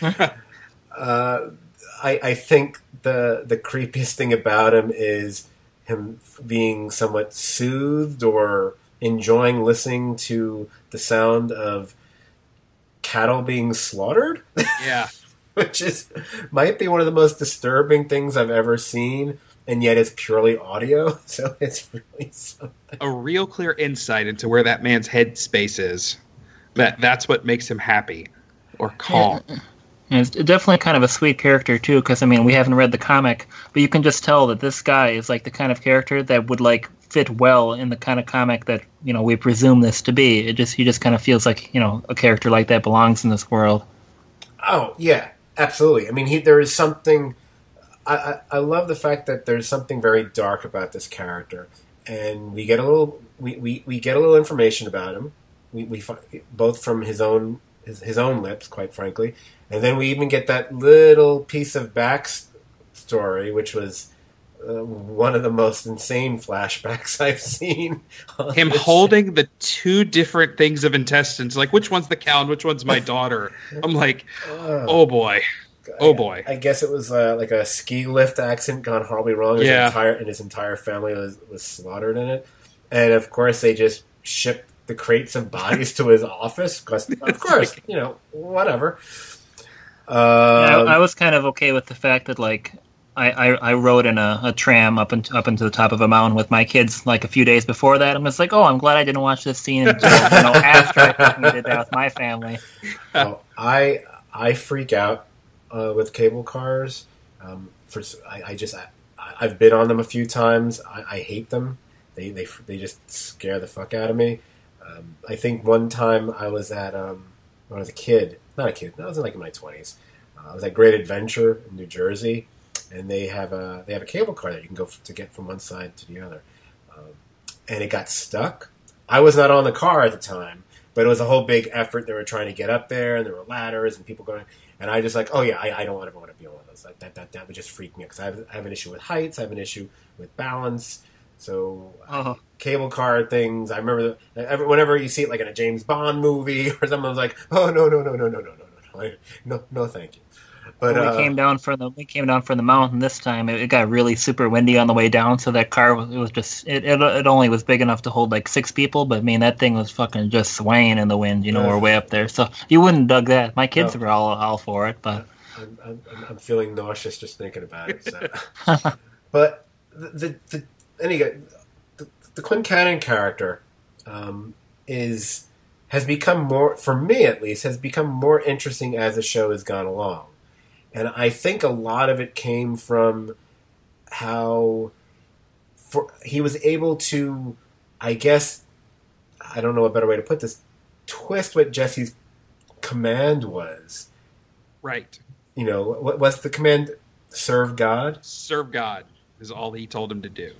uh, I, I think the the creepiest thing about him is him being somewhat soothed or enjoying listening to the sound of cattle being slaughtered. Yeah. Which is might be one of the most disturbing things I've ever seen. And yet it's purely audio, so it's really something. A real clear insight into where that man's headspace is. That that's what makes him happy or calm. Yeah. And it's definitely kind of a sweet character too, because I mean we haven't read the comic, but you can just tell that this guy is like the kind of character that would like fit well in the kind of comic that, you know, we presume this to be. It just he just kind of feels like, you know, a character like that belongs in this world. Oh yeah, absolutely. I mean, he there is something. I, I, I love the fact that there's something very dark about this character, and we get a little we, we, we get a little information about him. We we find, both from his own his, his own lips, quite frankly, and then we even get that little piece of backstory, which was uh, one of the most insane flashbacks I've seen. Him holding show. the two different things of intestines, like which one's the cow and which one's my daughter. I'm like, uh, oh boy. Oh boy! I, I guess it was uh, like a ski lift accident gone horribly wrong. His yeah, entire, and his entire family was, was slaughtered in it. And of course, they just shipped the crates of bodies to his office. Because of course, like, you know, whatever. Um, yeah, I, I was kind of okay with the fact that like I, I, I rode in a, a tram up into up into the top of a mountain with my kids like a few days before that. I'm just like, oh, I'm glad I didn't watch this scene until, you know, after I fucking did that with my family. Oh, I I freak out. Uh, with cable cars, um, for I, I just I, I've been on them a few times. I, I hate them. They they they just scare the fuck out of me. Um, I think one time I was at um, when I was a kid, not a kid, I was in like in my twenties. Uh, I was at Great Adventure in New Jersey, and they have a they have a cable car that you can go f- to get from one side to the other, um, and it got stuck. I was not on the car at the time, but it was a whole big effort. They were trying to get up there, and there were ladders and people going. And I just like, oh yeah, I, I don't ever want to be on one of those. Like that, that, that would just freak me out because I have, I have an issue with heights. I have an issue with balance. So Uh-huh. cable car things. I remember the, every, whenever you see it like in a James Bond movie or something, I was like, oh no no no no no no no no no no no thank you. But When we uh, came down from the we came down from the mountain this time. It, it got really super windy on the way down, so that car was it was just it, it it only was big enough to hold like six people. But I mean that thing was fucking just swaying in the wind. You know, we're way up there, so you wouldn't dug that. My kids No. were all all for it, but I'm, I'm, I'm feeling nauseous just thinking about it. So. But the the, the anyway, the, the Quincannon character um, is has become more, for me at least, has become more interesting as the show has gone along, and I think a lot of it came from how for he was able to, I guess, I don't know a better way to put this, twist what Jesse's command was. Right. You know, what what's the command? Serve God? Serve God is all he told him to do.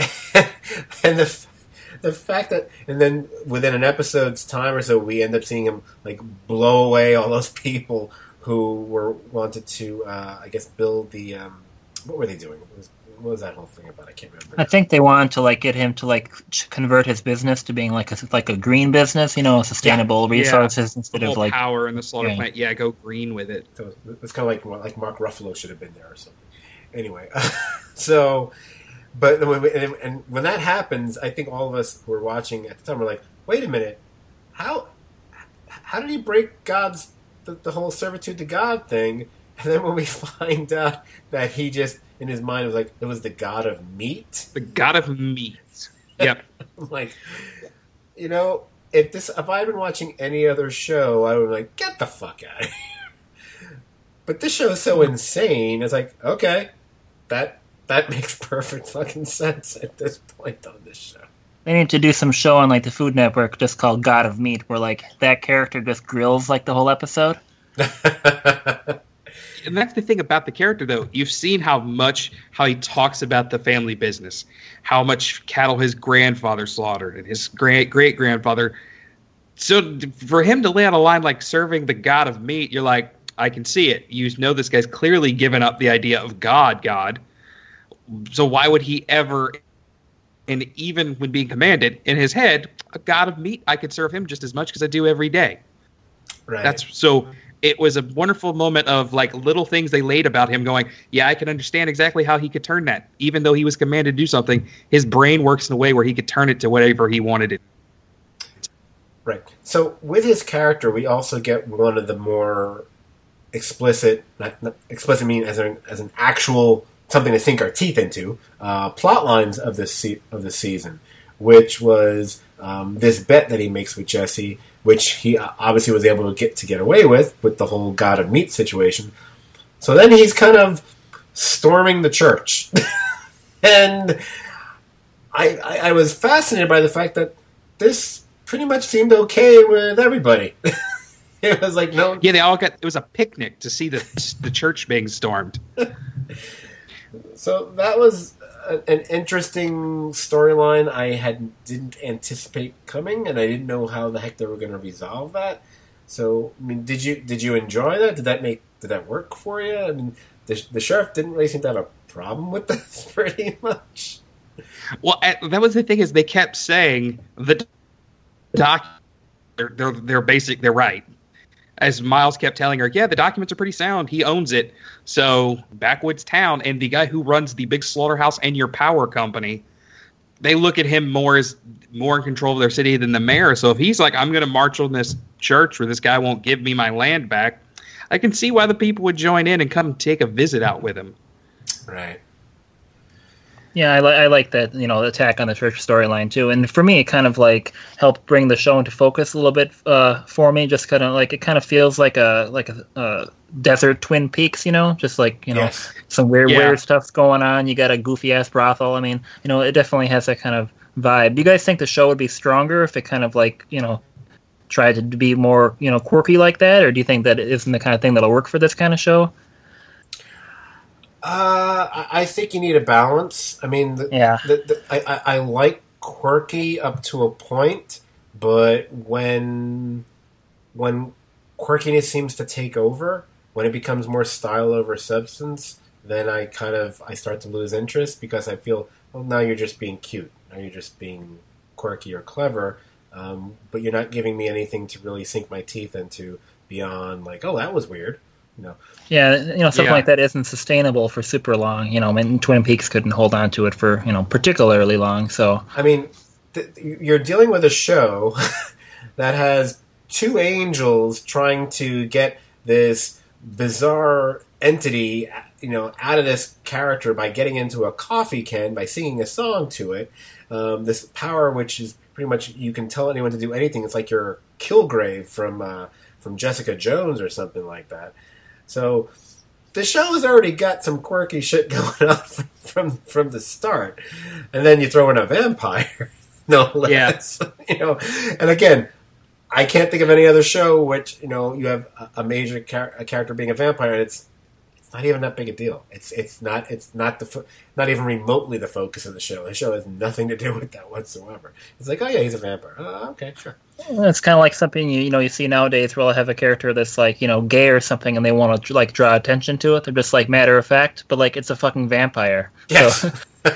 And the the fact that, and then within an episode's time or so, we end up seeing him like blow away all those people who were wanted to, uh, I guess, build the. Um, what were they doing? What was, what was that whole thing about? I can't remember. I think they wanted to like get him to like ch- convert his business to being like a like a green business, you know, sustainable Yeah. resources The instead whole of like power in the slaughter yeah. plant. Yeah, go green with it. So it's kind of like like Mark Ruffalo should have been there or something. Anyway, so, but when we, and, and when that happens, I think all of us who were watching at the time were like, "Wait a minute, how how did he break God's the, the whole servitude to God thing?" And then when we find out that he just in his mind was like, it was the god of meat. The god of meat. Yep. I'm like, you know, if this if I had been watching any other show, I would be like, get the fuck out of here. But this show is so insane. It's like, okay, that that makes perfect fucking sense at this point on this show. they need to do some show on like the Food Network just called God of Meat, where like that character just grills like the whole episode. And that's the thing about the character, though. You've seen how much how he talks about the family business, how much cattle his grandfather slaughtered and his great great grandfather. So for him to lay out a line like serving the god of meat, you're like, I can see it. You know, this guy's clearly given up the idea of God, God. So why would he ever? And even when being commanded in his head, a god of meat, I could serve him just as much as I do every day. Right. That's so. It was a wonderful moment of like little things they laid about him going, yeah, I can understand exactly how he could turn that. Even though he was commanded to do something, his brain works in a way where he could turn it to whatever he wanted it. Right. So with his character, we also get one of the more explicit, not, not explicit mean as an as an actual something to sink our teeth into, uh, plot lines of this se- of the season, which was um, this bet that he makes with Jesse, which he obviously was able to get to get away with with the whole God of Meat situation. So then he's kind of storming the church, and I, I I was fascinated by the fact that this pretty much seemed okay with everybody. It was like no, Yeah, they all got. It was a picnic to see the the church being stormed. so that was a, an interesting storyline I had didn't anticipate coming, and I didn't know how the heck they were going to resolve that. So, I mean, did you did you enjoy that? Did that make did that work for you? I mean, the, the sheriff didn't really seem to have a problem with this pretty much. Well, that was the thing is they kept saying the doc. They're they're, they're basic. They're right. As Miles kept telling her, yeah, the documents are pretty sound. He owns it. So backwoods town, and the guy who runs the big slaughterhouse and your power company, they look at him more as more in control of their city than the mayor. So if he's like, I'm going to march on this church where this guy won't give me my land back, I can see why the people would join in and come take a visit out with him. Right. Yeah, I, li- I like that, you know, the attack on the church storyline too. And for me, it kind of like helped bring the show into focus a little bit uh, for me. Just kind of like it kind of feels like a like a, a desert Twin Peaks, you know, just like you know Yes. some weird Yeah. weird stuff's going on. You got a goofy ass brothel. I mean, you know, it definitely has that kind of vibe. Do you guys think the show would be stronger if it kind of like you know tried to be more you know quirky like that, or do you think that it isn't the kind of thing that'll work for this kind of show? Uh, I I think you need a balance. I mean, the, Yeah. the, the, I, I, I like quirky up to a point, but when when quirkiness seems to take over, when it becomes more style over substance, then I kind of I start to lose interest because I feel, well, now you're just being cute. Now you're just being quirky or clever, um, but you're not giving me anything to really sink my teeth into beyond like, oh, that was weird. You know. Yeah, you know, something Yeah. like that isn't sustainable for super long. You know, I mean, Twin Peaks couldn't hold on to it for, you know, particularly long. So, I mean, th- you're dealing with a show that has two angels trying to get this bizarre entity, you know, out of this character by getting into a coffee can, by singing a song to it. Um, this power, which is pretty much, you can tell anyone to do anything. It's like your Kilgrave from uh, from Jessica Jones or something like that. So the show has already got some quirky shit going on from from, from the start, and then you throw in a vampire, no less. You know, and again, I can't think of any other show which, you know, you have a, a major char- a character being a vampire, and it's it's not even that big a deal. It's it's not it's not the fo- not even remotely the focus of the show. The show has nothing to do with that whatsoever. It's like, oh yeah, he's a vampire. Oh, okay, sure. it's kind of like something you, you know you see nowadays where they'll have a character that's like, you know, gay or something, and they want to like draw attention to it. They're just like matter of fact, but like it's a fucking vampire. Yes. So,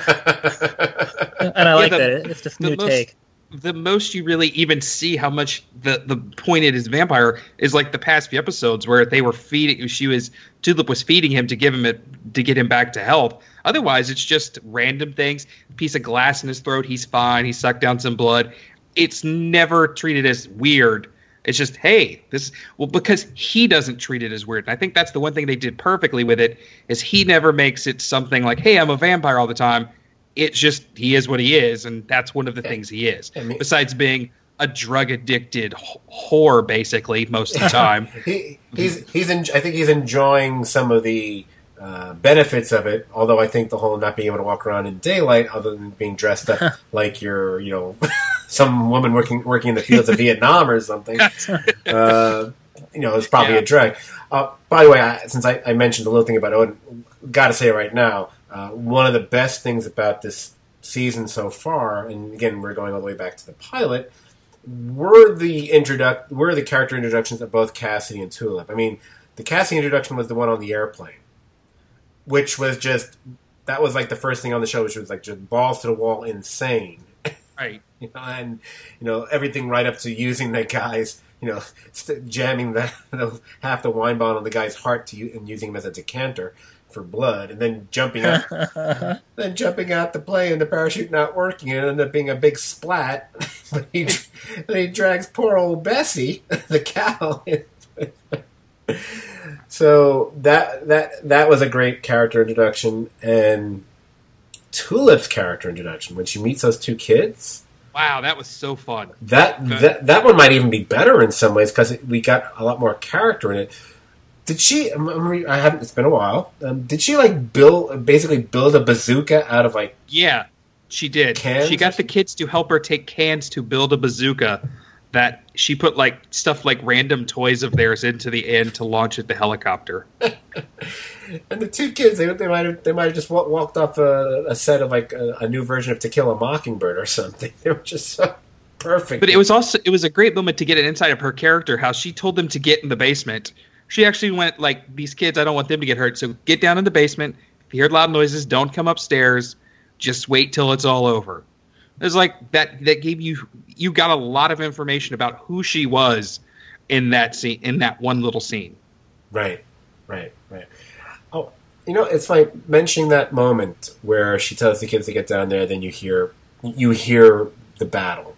and I Yeah, like the- that. It's just a the new most- take. The most you really even see how much the the point it is vampire is like the past few episodes where they were feeding. She was Tulip was feeding him to give him it to get him back to health. Otherwise, it's just random things. Piece of glass in his throat. He's fine. He sucked down some blood. It's never treated as weird. It's just, hey, this well because he doesn't treat it as weird. And I think that's the one thing they did perfectly with it is he never makes it something like, hey, I'm a vampire all the time. It's just he is what he is, and that's one of the Yeah. things he is. I mean- Besides being a drug addicted wh- whore, basically most of the time. he he's he's en- I think he's enjoying some of the uh, benefits of it. Although I think the whole not being able to walk around in daylight, other than being dressed up like you're, you know, some woman working working in the fields of Vietnam or something, uh, you know, is probably Yeah. a drag. Uh, by the way, I, since I, I mentioned a little thing about Odin, got to say it right now. Uh, one of the best things about this season so far, and again, we're going all the way back to the pilot, were the introduc- were the character introductions of both Cassidy and Tulip. I mean, the Cassidy introduction was the one on the airplane, which was just, that was like the first thing on the show, which was like just balls to the wall insane. Right. You know, and, you know, everything right up to using the guy's, you know, st- jamming the, the half the wine bottle on the guy's heart to u- and using him as a decanter for blood, and then jumping out, then jumping out the plane, the parachute not working, and it ended up being a big splat. But he, then he drags poor old Bessie, the cow. So that that that was a great character introduction, and Tulip's character introduction when she meets those two kids. Wow, that was so fun. That Okay. that that one might even be better in some ways because we got a lot more character in it. Did she? I'm- I'm re- I haven't. It's been a while. Um, did she like build, basically build a bazooka out of like? Yeah, she did. Cans She or got the kids to help her take cans to build a bazooka that she put like stuff like random toys of theirs into the end to launch at the helicopter. And the two kids, they they might have they might have just wa- walked off a, a set of like a, a new version of To Kill a Mockingbird or something. They were just so perfect. But it was also it was a great moment to get an insight of her character, how she told them to get in the basement. She actually went like, these kids, I don't want them to get hurt, so get down in the basement. If you hear loud noises, don't come upstairs. Just wait till it's all over. It was like that that gave you you got a lot of information about who she was in that scene, in that one little scene. Right, right, right. Oh, you know, it's funny mentioning that moment where she tells the kids to get down there. Then you hear you hear the battle,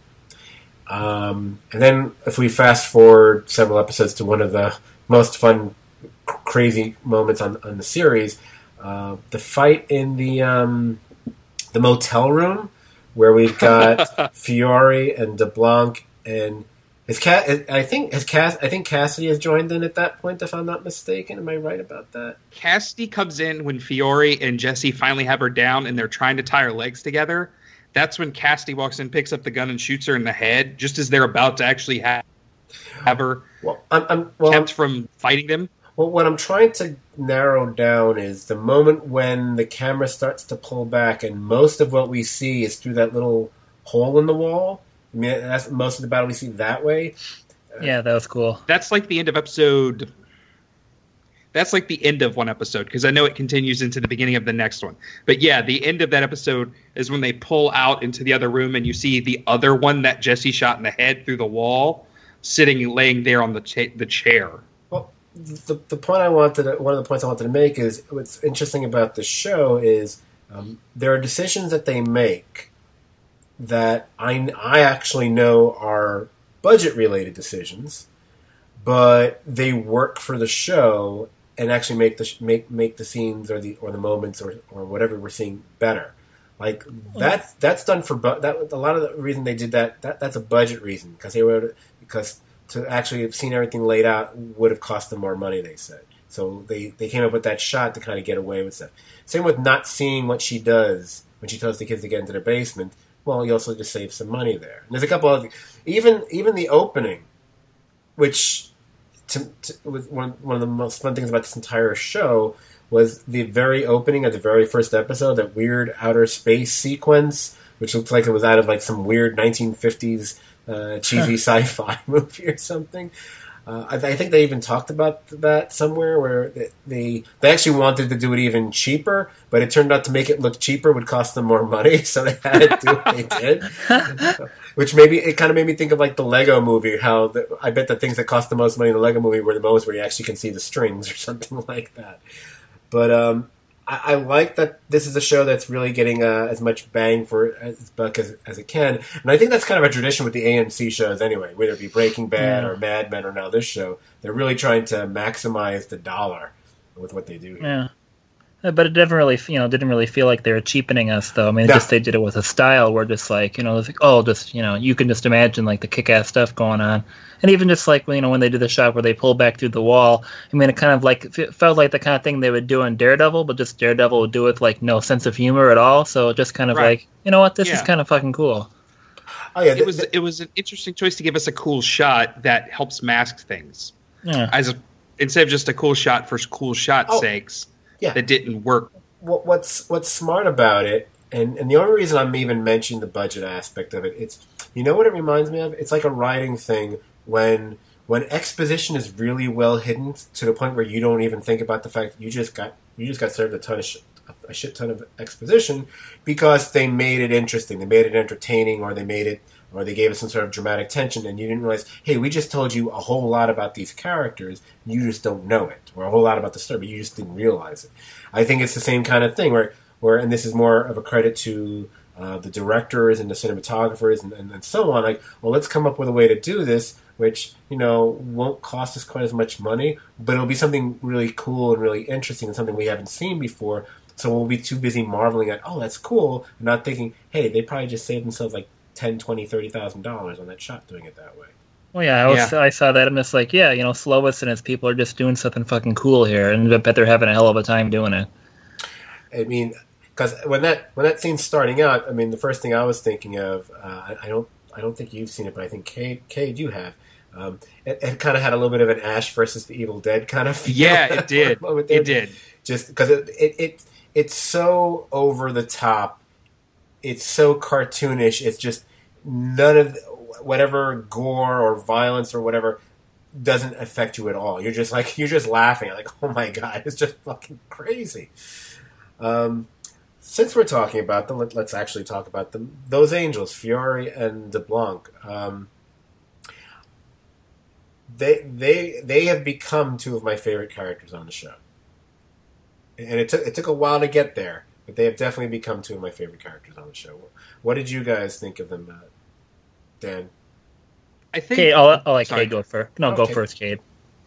um, and then if we fast forward several episodes to one of the most fun, c- crazy moments on on the series, uh, the fight in the um, the motel room where we've got Fiore and DeBlanc and. Is Ca- I think has Cass- I think Cassidy has joined in at that point, if I'm not mistaken. Am I right about that? Cassidy comes in when Fiore and Jesse finally have her down and they're trying to tie her legs together. That's when Cassidy walks in, picks up the gun, and shoots her in the head, just as they're about to actually have, have her Well, I'm, I'm well, kept from fighting them. well. What I'm trying to narrow down is the moment when the camera starts to pull back, and most of what we see is through that little hole in the wall. I mean, that's most of the battle we see that way. Yeah, that was cool. That's like the end of episode. That's like the end of one episode, because I know it continues into the beginning of the next one. But yeah, the end of that episode is when they pull out into the other room and you see the other one that Jesse shot in the head through the wall, sitting, laying there on the cha- the chair. Well, the the point I wanted, to, one of the points I wanted to make is what's interesting about the show is um, there are decisions that they make that I I actually know are budget related decisions, but they work for the show and actually make the make make the scenes or the or the moments or, or whatever we're seeing better. Like that's that's done for bu- that. A lot of the reason they did that, that that's a budget reason, because they were because to actually have seen everything laid out would have cost them more money, they said. So they, they came up with that shot to kind of get away with stuff. Same with not seeing what she does when she tells the kids to get into the basement. Well, you also just save some money there. And there's a couple of even even the opening, which to, to, was one one of the most fun things about this entire show was the very opening of the very first episode, that weird outer space sequence, which looks like it was out of like some weird nineteen fifties uh, cheesy sci-fi movie or something. Uh, I, I think they even talked about that somewhere, where they, they they actually wanted to do it even cheaper, but it turned out to make it look cheaper would cost them more money, so they had to do what they did. Which maybe it kind of made me think of like the Lego Movie. How the, I bet the things that cost the most money in the Lego Movie were the most where you actually can see the strings or something like that. But um, I, I like that this is a show that's really getting uh, as much bang for its buck as, as it can. And I think that's kind of a tradition with the A M C shows anyway, whether it be Breaking Bad yeah. or Mad Men or now this show. They're really trying to maximize the dollar with what they do here. Yeah. But it didn't really, you know, didn't really feel like they were cheapening us, though. I mean, No. just they did it with a style where just like, you know, it's like, oh, just, you know, you can just imagine like the kick-ass stuff going on. And even just like, you know, when they did the shot where they pull back through the wall, I mean, it kind of like, it felt like the kind of thing they would do in Daredevil, but just Daredevil would do it with like no sense of humor at all. So just kind of Right. like, you know what, this Yeah. is kind of fucking cool. Oh yeah, It was it was an interesting choice to give us a cool shot that helps mask things, Yeah. as a, instead of just a cool shot for cool shot's Oh, sakes yeah. that didn't work. What, what's what's smart about it, and, and the only reason I'm even mentioning the budget aspect of it, it's, you know what it reminds me of? It's like a writing thing when when exposition is really well hidden to the point where you don't even think about the fact that you just got you just got served a ton of shit, a shit ton of exposition, because they made it interesting, they made it entertaining, or they made it, or they gave it some sort of dramatic tension, and you didn't realize, hey, we just told you a whole lot about these characters, you just don't know it, or a whole lot about the story, but you just didn't realize it. I think it's the same kind of thing, where, where and this is more of a credit to uh, the directors and the cinematographers and, and, and so on. Like, well, let's come up with a way to do this, which, you know, won't cost us quite as much money, but it'll be something really cool and really interesting and something we haven't seen before. So we'll be too busy marveling at, oh, that's cool, and not thinking, hey, they probably just saved themselves like ten, twenty, thirty thousand dollars on that shot doing it that way. Well, yeah, I, was, Yeah. I saw that. I'm just like, yeah, you know, Slovis and his people are just doing something fucking cool here, and I bet they're having a hell of a time doing it. I mean, because when that when that scene's starting out, I mean, the first thing I was thinking of, uh, I, I don't I don't think you've seen it, but I think Cade, Cade you have. Um, it, it kind of had a little bit of an Ash versus the Evil Dead kind of feel. Yeah, it did. for a moment there. It did. Just because it, it it it's so over the top, it's so cartoonish. It's just none of whatever gore or violence or whatever doesn't affect you at all. You're just like you're just laughing like, oh my god, it's just fucking crazy. Um, since we're talking about them, let, let's actually talk about them. Those angels, Fiore and DeBlanc. Um, they they they have become two of my favorite characters on the show, and it took it took a while to get there, but they have definitely become two of my favorite characters on the show. What did you guys think of them, uh, Dan? I think Okay, I'll, I'll let Sorry. Cade go first. No, go Okay. first, Cade.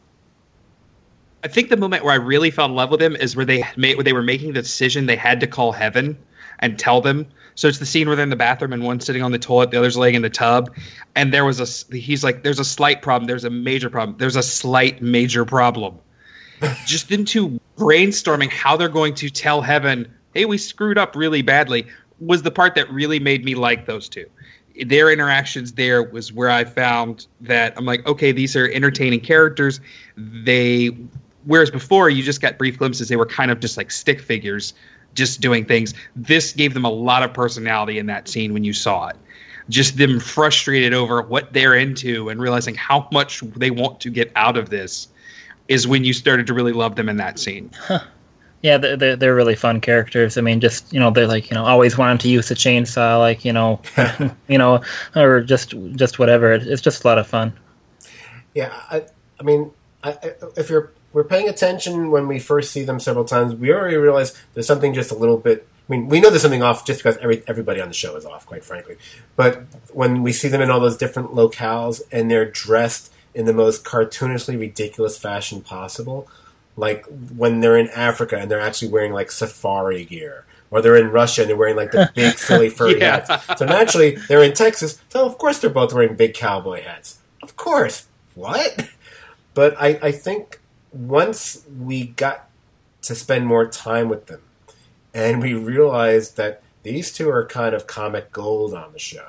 I think the moment where I really fell in love with him is where they made where they were making the decision they had to call Heaven and tell them. So it's the scene where they're in the bathroom and one's sitting on the toilet, the other's laying in the tub, and there was a he's like, "There's a slight problem. There's a major problem. There's a slight major problem." Just into brainstorming how they're going to tell Heaven, "Hey, we screwed up really badly," was the part that really made me like those two. Their interactions there was where I found that I'm like, okay, these are entertaining characters. They, whereas before you just got brief glimpses, they were kind of just like stick figures, just doing things. This gave them a lot of personality in that scene when you saw it. Just them frustrated over what they're into and realizing how much they want to get out of this. is when you started to really love them in that scene. Yeah, they're, they're they're really fun characters. I mean, just you know, they're like you know always wanting to use the chainsaw, like you know, you know, or just just whatever. It's just a lot of fun. Yeah, I, I mean, I, I, if you're we're paying attention when we first see them several times, we already realize there's something just a little bit. I mean, we know there's something off just because every everybody on the show is off, quite frankly. But when we see them in all those different locales and they're dressed in the most cartoonishly ridiculous fashion possible. Like when they're in Africa and they're actually wearing like safari gear, or they're in Russia and they're wearing like the big silly furry Yeah. hats. So naturally they're in Texas, so of course they're both wearing big cowboy hats. Of course. What? But I, I think once we got to spend more time with them and we realized that these two are kind of comic gold on the show.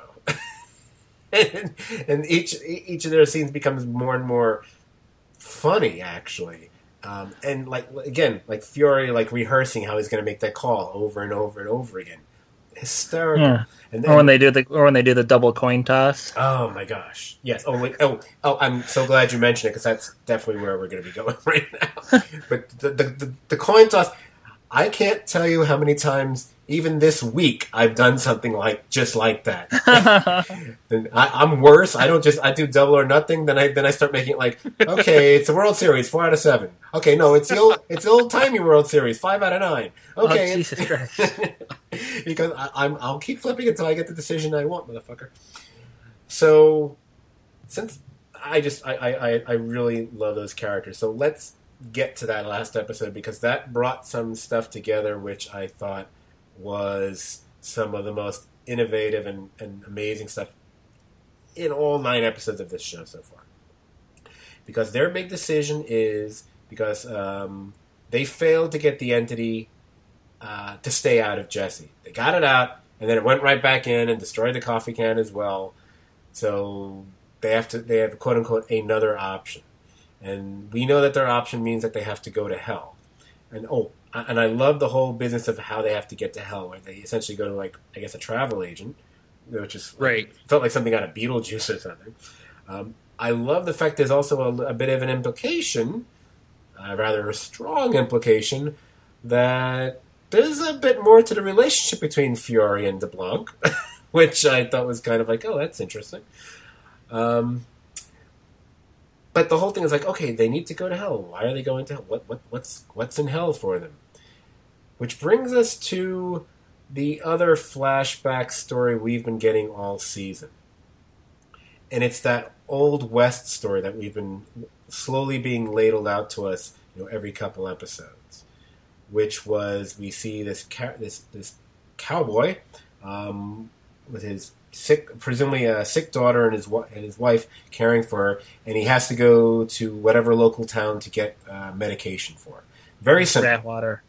and, and each each of their scenes becomes more and more funny, actually. Um, and like again, like Fury, like rehearsing how he's going to make that call over and over and over again, hysterical. Yeah. And Or then, when they do the or when they do the double coin toss. oh my gosh, yes. Oh wait, oh oh, I'm so glad you mentioned it because that's definitely where we're going to be going right now. But the, the the the coin toss, I can't tell you how many times. Even this week, I've done something like just like that. And I, I'm worse. I don't just I do double or nothing. Then I then I start making it like, okay, it's the World Series, four out of seven. Okay, no, it's the old it's the old timey World Series, five out of nine. Okay, Oh, it's- Jesus Christ. because I, I'm I'll keep flipping until I get the decision I want, motherfucker. So since I just I, I, I- I really love those characters, so let's get to that last episode because that brought some stuff together which I thought was some of the most innovative and, and amazing stuff in all nine episodes of this show so far. Because their big decision is because um, they failed to get the entity uh, to stay out of Jesse. They got it out, and then it went right back in and destroyed the coffee can as well. So they have to they have quote unquote another option, and we know that their option means that they have to go to hell. And oh. And I love the whole business of how they have to get to hell, where they essentially go to, like, I guess, a travel agent, which is Right. felt like something out of Beetlejuice or something. Um, I love the fact there's also a, a bit of an implication, a rather a strong implication, that there's a bit more to the relationship between Fury and DeBlanc, which I thought was kind of like, oh, that's interesting. Um, but the whole thing is like, okay, they need to go to hell. Why are they going to hell? What, what, what's, what's in hell for them? Which brings us to the other flashback story we've been getting all season. And it's that Old West story that we've been slowly being ladled out to us, you know, every couple episodes. Which was, we see this ca- this this cowboy um, with his sick, presumably a sick daughter and his and his wife caring for her, and he has to go to whatever local town to get uh, medication for her. Very simple. Rat water.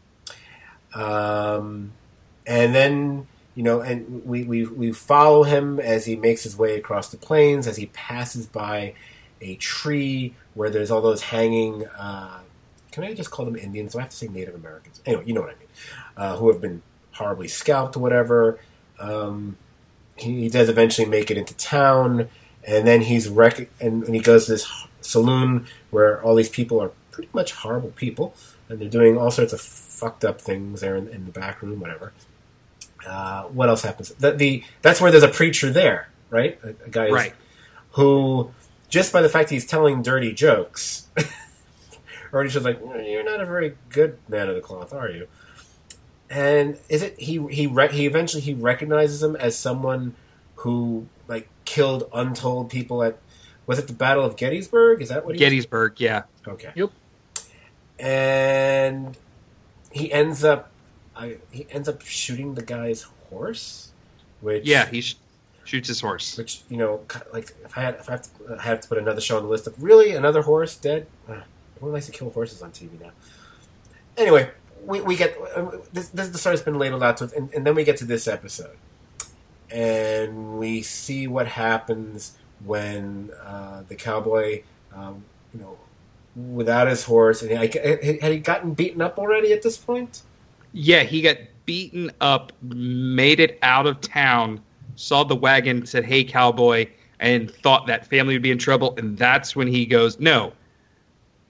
Um, and then, you know, and we, we, we follow him as he makes his way across the plains, as he passes by a tree where there's all those hanging, uh, can I just call them Indians? Do I have to say Native Americans? Anyway, you know what I mean. Uh, who have been horribly scalped or whatever. Um, he, he does eventually make it into town, and then he's rec- and, and he goes to this saloon where all these people are pretty much horrible people, and they're doing all sorts of fucked up things there in, in the back room, whatever. Uh, what else happens? The, the that's where there's a preacher there, right? A, a guy Right. who, just by the fact he's telling dirty jokes, already shows like, you're not a very good man of the cloth, are you? And is it he he re- he eventually he recognizes him as someone who like killed untold people at, was it the Battle of Gettysburg? Is that what he Gettysburg, yeah. Okay. Yep. And he ends up, I, he ends up shooting the guy's horse, which Yeah, he sh- shoots his horse. which you know, like if I had if I have to, I have to put another show on the list of really another horse dead. Uh, everyone likes to kill horses on T V now. Anyway, we we get uh, this. This is the story that's been ladled out to, and, and then we get to this episode, and we see what happens when uh, the cowboy, um, you know, without his horse, and he, had he gotten beaten up already at this point? Yeah, he got beaten up, made it out of town, saw the wagon, said, "Hey, cowboy," and thought that family would be in trouble. And that's when he goes, no. He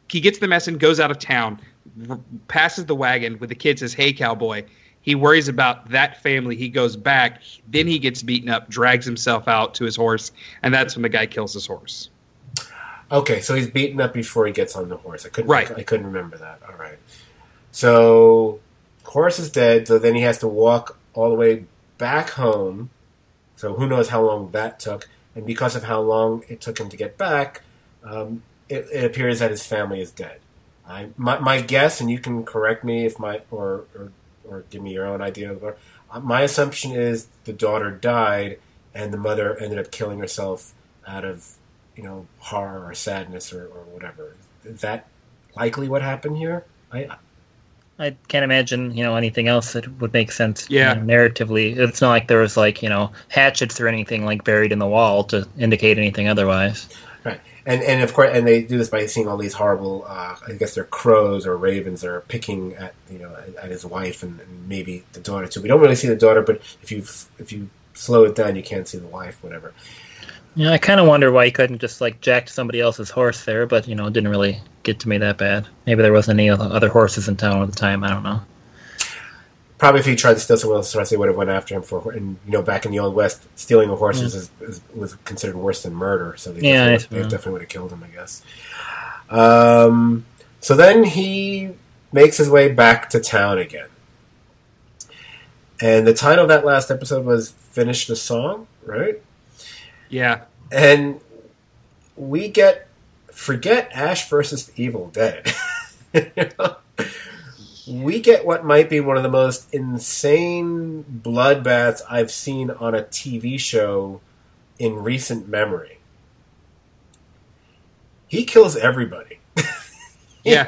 he gets the message, goes out of town, r- passes the wagon with the kid, says, "Hey, cowboy." He worries about that family. He goes back. Then he gets beaten up, drags himself out to his horse, and that's when the guy kills his horse. Okay, so he's beaten up before he gets on the horse. I couldn't. Right. I, I couldn't remember that. All right. So horse is dead. So then he has to walk all the way back home. So who knows how long that took? And because of how long it took him to get back, um, it, it appears that his family is dead. I, my, my guess, and you can correct me if my or. or or give me your own idea. My assumption is the daughter died and the mother ended up killing herself out of, you know, horror or sadness or, or whatever. Is that likely what happened here? I I can't imagine, you know, anything else that would make sense. Yeah. You know, narratively. It's not like there was, like, you know, hatchets or anything like buried in the wall to indicate anything otherwise. Right. And and of course, and they do this by seeing all these horrible, uh, I guess they're crows or ravens that are picking at, you know, at, at his wife and, and maybe the daughter too. We don't really see the daughter, but if you if you slow it down, you can't see the wife, whatever. Yeah, I kind of wonder why he couldn't just, like, jack somebody else's horse there, but, you know, it didn't really get to me that bad. Maybe there wasn't any other horses in town at the time. I don't know. Probably if he tried to steal someone else's horse, they would have went after him for. And you know, back in the old west, stealing a horse Mm. is, is, was considered worse than murder. So they Yeah, definitely, I they suppose. definitely would have killed him, I guess. Um, so then he makes his way back to town again, and the title of that last episode was "Finish the Song," right? Yeah. And we get forget Ash versus Evil Dead. You know? We get what might be one of the most insane bloodbaths I've seen on a T V show in recent memory. He kills everybody. Yeah.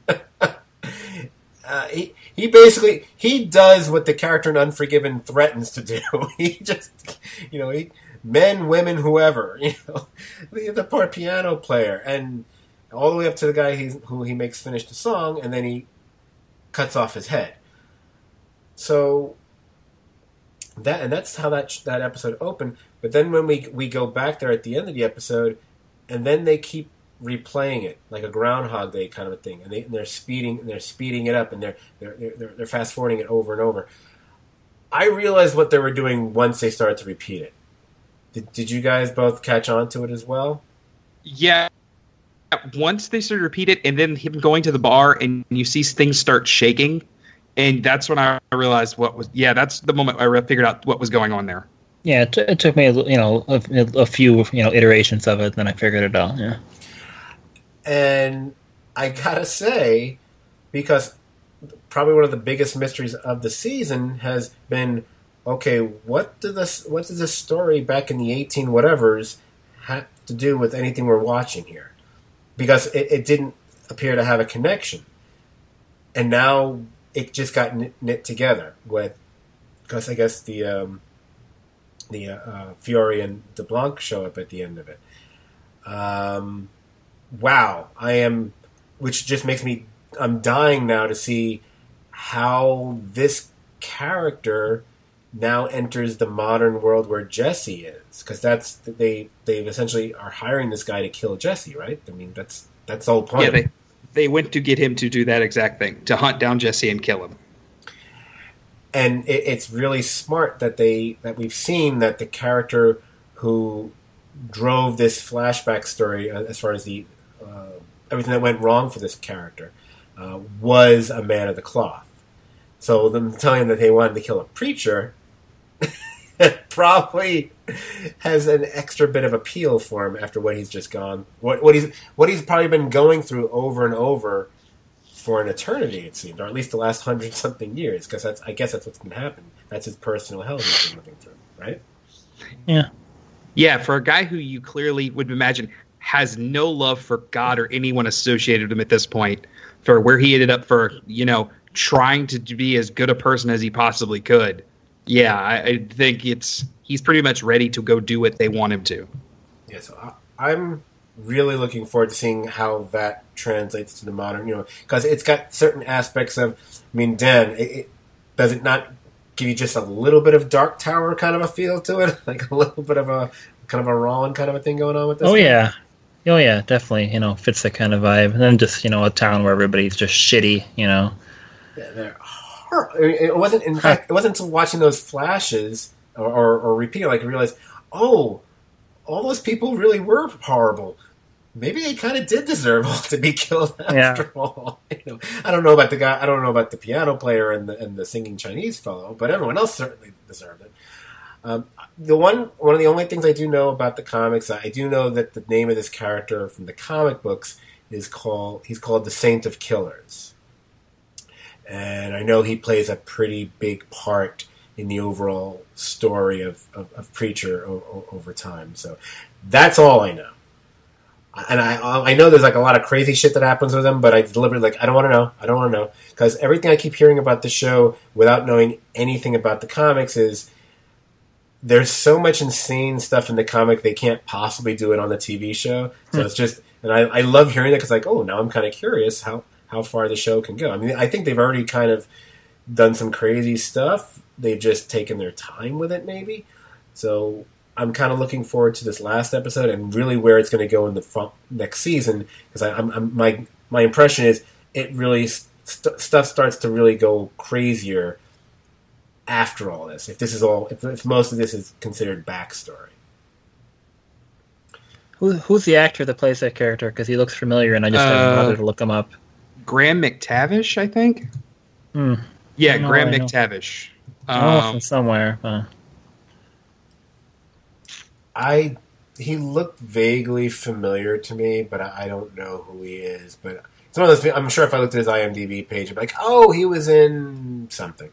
Uh, he he basically he does what the character in Unforgiven threatens to do. He just, you know, he men, women, whoever, you know, the, the poor piano player, and all the way up to the guy he's, who he makes finish the song, and then he cuts off his head. So that and that's how that that episode opened. But then when we we go back there at the end of the episode, and then they keep replaying it like a Groundhog Day kind of a thing, and, they, and they're speeding and they're speeding it up, and they're they're they're, they're fast forwarding it over and over. I realized what they were doing once they started to repeat it. Did, did you guys both catch on to it as well? Yeah. Once they started to repeat it, and then him going to the bar, and you see things start shaking, and that's when I realized what was. Yeah, that's the moment I figured out what was going on there. Yeah, it, t- it took me, you know, a, a few, you know, iterations of it, then I figured it out. Yeah. And I gotta say, because probably one of the biggest mysteries of the season has been, okay, what did this, what does this story back in the eighteen whatevers have to do with anything we're watching here? Because it, it didn't appear to have a connection, and now it just got knit, knit together with, because I guess the um, the uh, uh, Fiore and DeBlanc show up at the end of it. Um, wow, I am, which just makes me, I'm dying now to see how this character now enters the modern world where Jesse is, because that's they they essentially are hiring this guy to kill Jesse, right? I mean, that's that's the whole point. Yeah, they they went to get him to do that exact thing, to hunt down Jesse and kill him. And it, it's really smart that they that we've seen that the character who drove this flashback story, uh, as far as the uh, everything that went wrong for this character, uh, was a man of the cloth. So them telling them that they wanted to kill a preacher probably has an extra bit of appeal for him after what he's just gone, what, what he's what he's probably been going through over and over for an eternity, it seems, or at least the last hundred something years. Because that's, I guess, that's what's been happening. That's his personal hell he's been living through, right? Yeah. Yeah, for a guy who you clearly would imagine has no love for God or anyone associated with him at this point, for where he ended up for, you know, trying to be as good a person as he possibly could. Yeah, I, I think it's he's pretty much ready to go do what they want him to. Yeah, so I, I'm really looking forward to seeing how that translates to the modern, you know, because it's got certain aspects of, I mean, Dan, it, it, does it not give you just a little bit of Dark Tower kind of a feel to it? Like a little bit of a, kind of a Rollin kind of a thing going on with this? Oh, thing? yeah. Oh yeah, definitely. You know, fits that kind of vibe. And then just you know a town where everybody's just shitty. You know. Yeah, they're hor- I mean, it wasn't. In fact, it wasn't until watching those flashes or, or, or repeating like I realized, oh, all those people really were horrible. Maybe they kind of did deserve all to be killed after yeah. all. You know, I don't know about the guy. I don't know about the piano player and the and the singing Chinese fellow, but everyone else certainly deserved it. Um, the one one of the only things I do know about the comics, I do know that the name of this character from the comic books is called. He's called the Saint of Killers, and I know he plays a pretty big part in the overall story of of, of Preacher o- o- over time. So that's all I know. And I I know there's like a lot of crazy shit that happens with him, but I deliberately like I don't want to know. I don't want to know because everything I keep hearing about the show without knowing anything about the comics is there's so much insane stuff in the comic they can't possibly do it on the T V show. So mm. it's just and I, I love hearing that because like oh now I'm kind of curious how how far the show can go. I mean I think they've already kind of done some crazy stuff. They've just taken their time with it maybe. So I'm kind of looking forward to this last episode and really where it's going to go in the front, next season because I'm, I'm my my impression is it really st- stuff starts to really go crazier after all this. If this is all, if, if most of this is considered backstory. Who who's the actor that plays that character? Because he looks familiar, and I just uh, haven't bothered to look him up. Graham McTavish, I think. Hmm. Yeah, Graham McTavish. Um, oh, from somewhere. Uh. I he looked vaguely familiar to me, but I, I don't know who he is. But it's one of those. I'm sure if I looked at his IMDb page, I'd be like, "Oh, he was in something."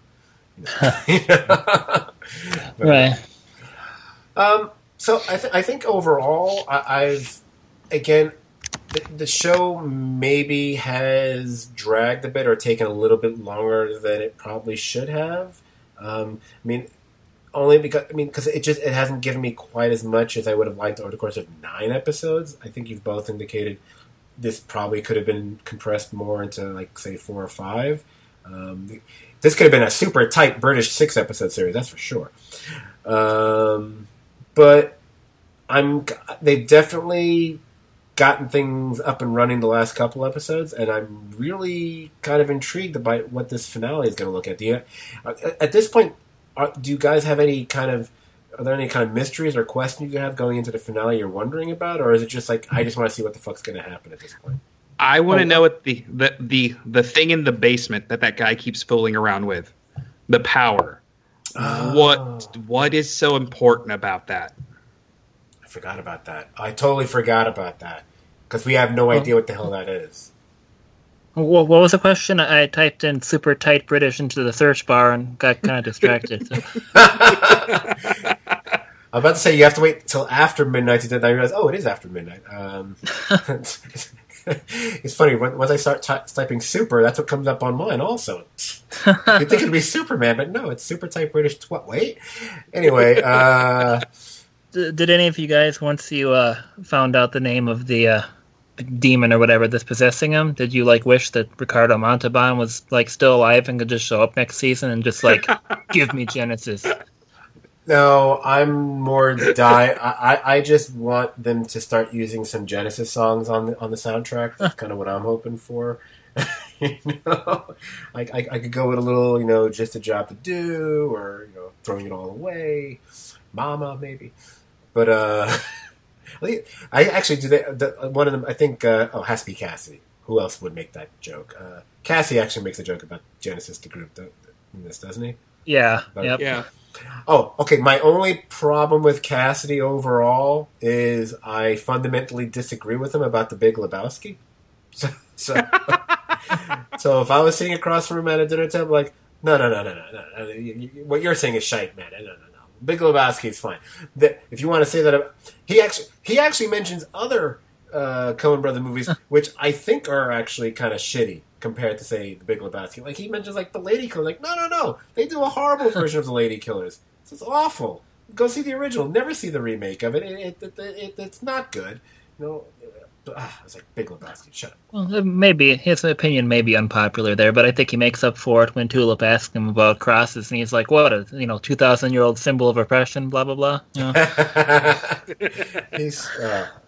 but, right. Um. So I, th- I think overall, I- I've again the, the show maybe has dragged a bit or taken a little bit longer than it probably should have. Um. I mean. Only because I mean, because it just it hasn't given me quite as much as I would have liked over the course of nine episodes. I think you've both indicated this probably could have been compressed more into like say four or five. Um, this could have been a super tight British six episode series, that's for sure. Um, but I'm they've definitely gotten things up and running the last couple episodes, and I'm really kind of intrigued by what this finale is going to look at. Do you, at this point? Are, do you guys have any kind of, are there any kind of mysteries or questions you have going into the finale you're wondering about? Or is it just like, I just want to see what the fuck's going to happen at this point? I want to oh, know what the, the, the, the thing in the basement that that guy keeps fooling around with. The power. Oh. What What is so important about that? I forgot about that. I totally forgot about that. Because we have no oh. idea what the hell that is. What was the question? I typed in super tight British into the search bar and got kind of distracted. So. I'm about to say you have to wait till after midnight to do that. I realize, oh, it is after midnight. Um, it's funny. Once I start ty- typing super, that's what comes up on mine also. You'd think it'd be Superman, but no, it's super tight British. Tw- wait. Anyway. Uh, did, did any of you guys, once you uh, found out the name of the... Uh, demon or whatever that's possessing him, did you like wish that Ricardo Montalban was like still alive and could just show up next season and just like give me Genesis? No, I'm more die. I, I just want them to start using some Genesis songs on the on the soundtrack. That's kind of what I'm hoping for. you know, I, I I could go with a little, you know, just a job to do, or you know, throwing it all away, Mama maybe, but uh. I actually do. They, the, one of them, I think. Uh, oh, has to be Cassie. Who else would make that joke? Uh, Cassie actually makes a joke about Genesis, the group, in this, doesn't he? Yeah. But, yep. Yeah. Oh, okay. My only problem with Cassidy overall is I fundamentally disagree with him about the Big Lebowski. So, so, so if I was sitting across from him at a dinner table, like, no, no, no, no, no, no, no. What you're saying is shite, man. No, no, no. Big Lebowski is fine. That if you want to say that, he actually he actually mentions other uh, Coen Brother movies, which I think are actually kind of shitty compared to say the Big Lebowski. Like he mentions like the Lady Killers. Like no, no, no, they do a horrible version of the Lady Killers. It's awful. Go see the original. Never see the remake of it. It, it, it, it it's not good. You know. Ah, I was like, Big Lebowski, shut up. Well, maybe his opinion may be unpopular there, but I think he makes up for it when Tulip asks him about crosses, and he's like, "What a you know, two thousand year old symbol of oppression, blah blah blah." You know? he's uh,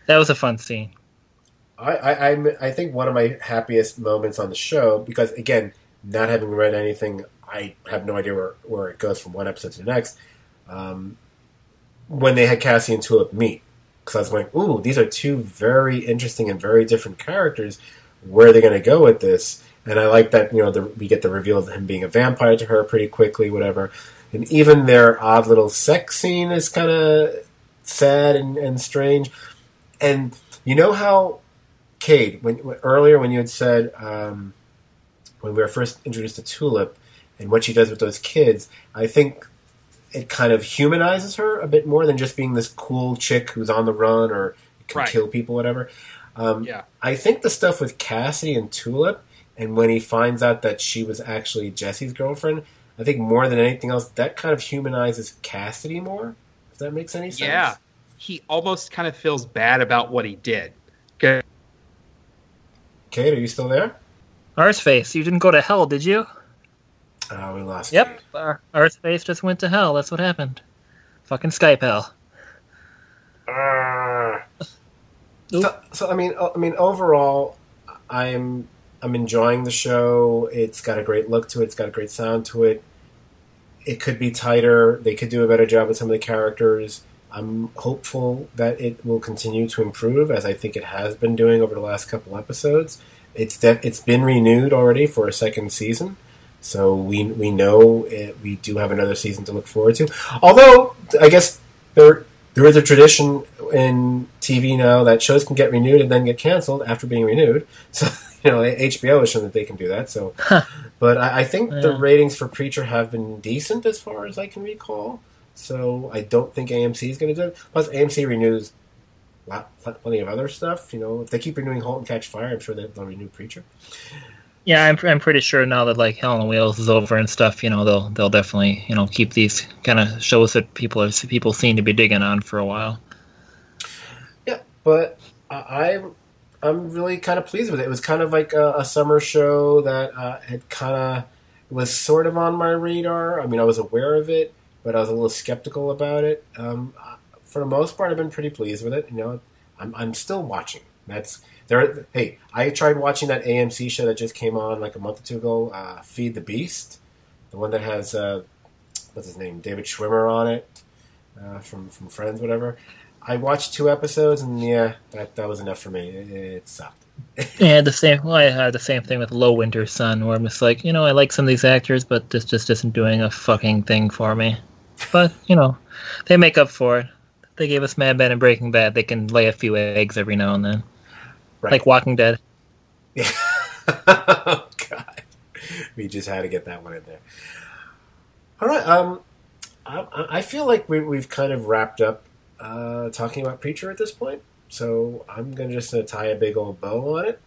That was a fun scene. I, I, I'm, I think one of my happiest moments on the show, because, again, not having read anything, I have no idea where, where it goes from one episode to the next, um, when they had Cassie and Tulip meet. Because I was going, ooh, these are two very interesting and very different characters. Where are they going to go with this? And I like that, you know, the, we get the reveal of him being a vampire to her pretty quickly, whatever. And even their odd little sex scene is kind of sad and, and strange. And you know how, Cade, when, when earlier when you had said, um, when we were first introduced to Tulip and what she does with those kids, I think it kind of humanizes her a bit more than just being this cool chick who's on the run or can Right. kill people, whatever. Um, Yeah. I think the stuff with Cassie and Tulip, and when he finds out that she was actually Jesse's girlfriend, I think more than anything else, that kind of humanizes Cassidy more, if that makes any sense. Yeah. He almost kind of feels bad about what he did. 'Cause Cade, are you still there? Arseface, you didn't go to hell, did you? Oh, we lost Yep. Cade. Ar- Arseface just went to hell. That's what happened. Fucking Skype hell. Ah. Oop. So, so I mean, o- I mean, overall, I'm I'm enjoying the show. It's got a great look to it. It's got a great sound to it. It could be tighter. They could do a better job with some of the characters. I'm hopeful that it will continue to improve, as I think it has been doing over the last couple episodes. It's that it's been renewed already for a second season, so we we know it, we do have another season to look forward to. Although I guess there there is a tradition in T V now that shows can get renewed and then get canceled after being renewed. So you know, H B O has shown that they can do that. So, but I, I think the Yeah. ratings for Preacher have been decent as far as I can recall. So I don't think A M C is going to do it. Plus, A M C renews lot, plenty of other stuff. You know, if they keep renewing *Halt and Catch Fire*, I'm sure that they'll renew *Preacher*. Yeah, I'm I'm pretty sure now that like Hell on Wheels is over and stuff, you know, they'll they'll definitely, you know, keep these kind of shows that people are, people seem to be digging on for a while. Yeah, but I, I'm I'm really kind of pleased with it. It was kind of like a, a summer show that uh, had kind of was sort of on my radar. I mean, I was aware of it, but I was a little skeptical about it. Um, for the most part, I've been pretty pleased with it. You know, I'm I'm still watching. That's there. Hey, I tried watching that A M C show that just came on like a month or two ago. Uh, Feed the Beast, the one that has uh, what's his name, David Schwimmer on it uh, from from Friends, whatever. I watched two episodes, and yeah, that that was enough for me. It, it sucked. Yeah, the same. Well, I had the same thing with Low Winter Sun, where I'm just like, you know, I like some of these actors, but this just isn't doing a fucking thing for me. But you know, they make up for it. They gave us Mad Men and Breaking Bad. They can lay a few eggs every now and then, Right. like Walking Dead. Yeah. Oh, God. We just had to get that one in there. All right. Um, I, I feel like we, we've kind of wrapped up uh, talking about Preacher at this point. So I'm going to just uh, tie a big old bow on it.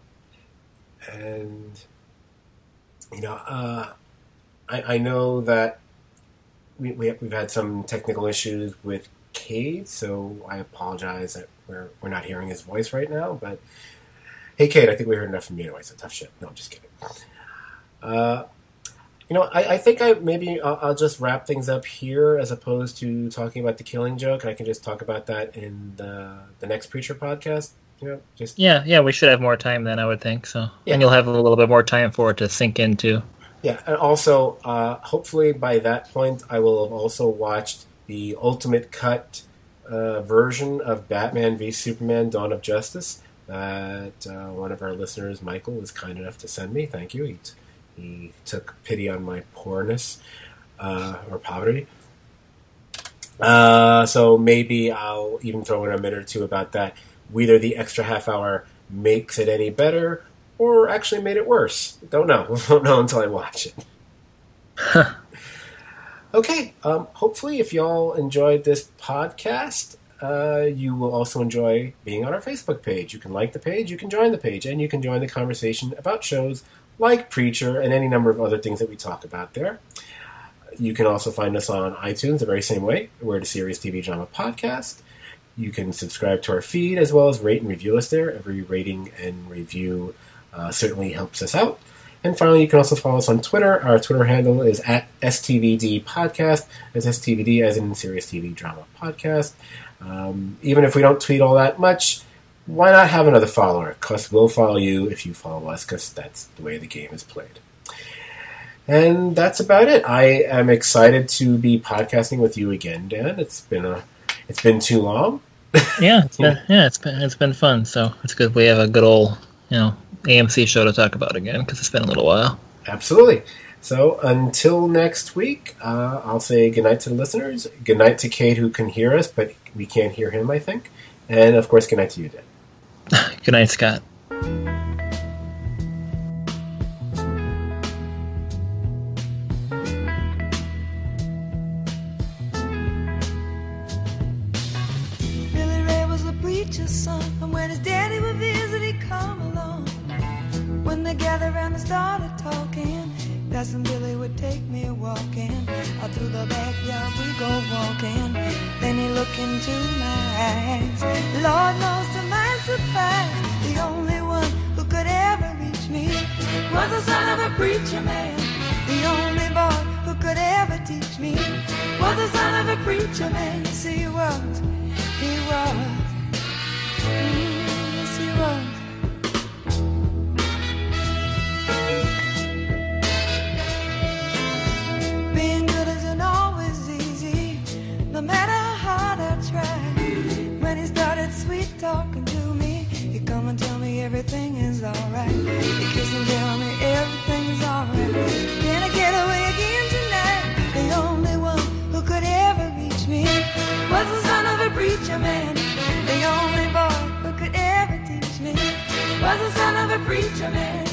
And, you know, uh, I, I know that we, we, we've had some technical issues with Cade, so I apologize that we're, we're not hearing his voice right now. But, hey, Cade, I think we heard enough from you anyway, so tough shit. No, I'm just kidding. Uh, you know, I, I think I maybe I'll, I'll just wrap things up here as opposed to talking about The Killing Joke. I can just talk about that in the the next Preacher podcast. You know, just Yeah, yeah, we should have more time then, I would think. So, Yeah. and you'll have a little bit more time for it to sink into. yeah, and also uh, hopefully by that point I will have also watched the Ultimate Cut uh, version of Batman v Superman: Dawn of Justice that uh, one of our listeners, Michael, was kind enough to send me. Thank you. He, t- he took pity on my poorness uh, or poverty. Uh, so maybe I'll even throw in a minute or two about that. Whether the extra half hour makes it any better or actually made it worse. Don't know. Won't know until I watch it. Okay. Um, hopefully, if y'all enjoyed this podcast, uh, you will also enjoy being on our Facebook page. You can like the page, you can join the page, and you can join the conversation about shows like Preacher and any number of other things that we talk about there. You can also find us on iTunes the very same way. We're the Serious T V Drama Podcast. You can subscribe to our feed as well as rate and review us there. Every rating and review uh, certainly helps us out. And finally, you can also follow us on Twitter. Our Twitter handle is at S T V D Podcast. It's S T V D as in Serious T V Drama Podcast. Um, even if we don't tweet all that much, why not have another follower? Because we'll follow you if you follow us, because that's the way the game is played. And that's about it. I am excited to be podcasting with you again, Dan. It's been a, it's been too long. yeah, it's been, yeah, it's been it's been fun. So it's good we have a good old, you know, A M C show to talk about again because it's been a little while. Absolutely. So until next week, uh, I'll say goodnight to the listeners. Goodnight to Kate, who can hear us, but we can't hear him, I think. And of course, goodnight to you, Dan. Good night, Scott. Son, and when his daddy would visit, he'd come along. When they gathered around and started talking, Cousin Billy would take me walking. Out to the backyard we go walking. Then he looked into my eyes. Lord knows to my surprise, the only one who could ever reach me was the son of a preacher man. The only boy who could ever teach me was the son of a preacher man. Yes, he was, he was. Yes, he was. Being good isn't always easy, no matter how hard I try. When he started sweet talking to me, he'd come and tell me everything is alright. He'd kiss and tell me everything is alright. Can I get away again tonight? The only one who could ever reach me was the son of a preacher man. The only boy who could ever teach me was the son of a preacher man.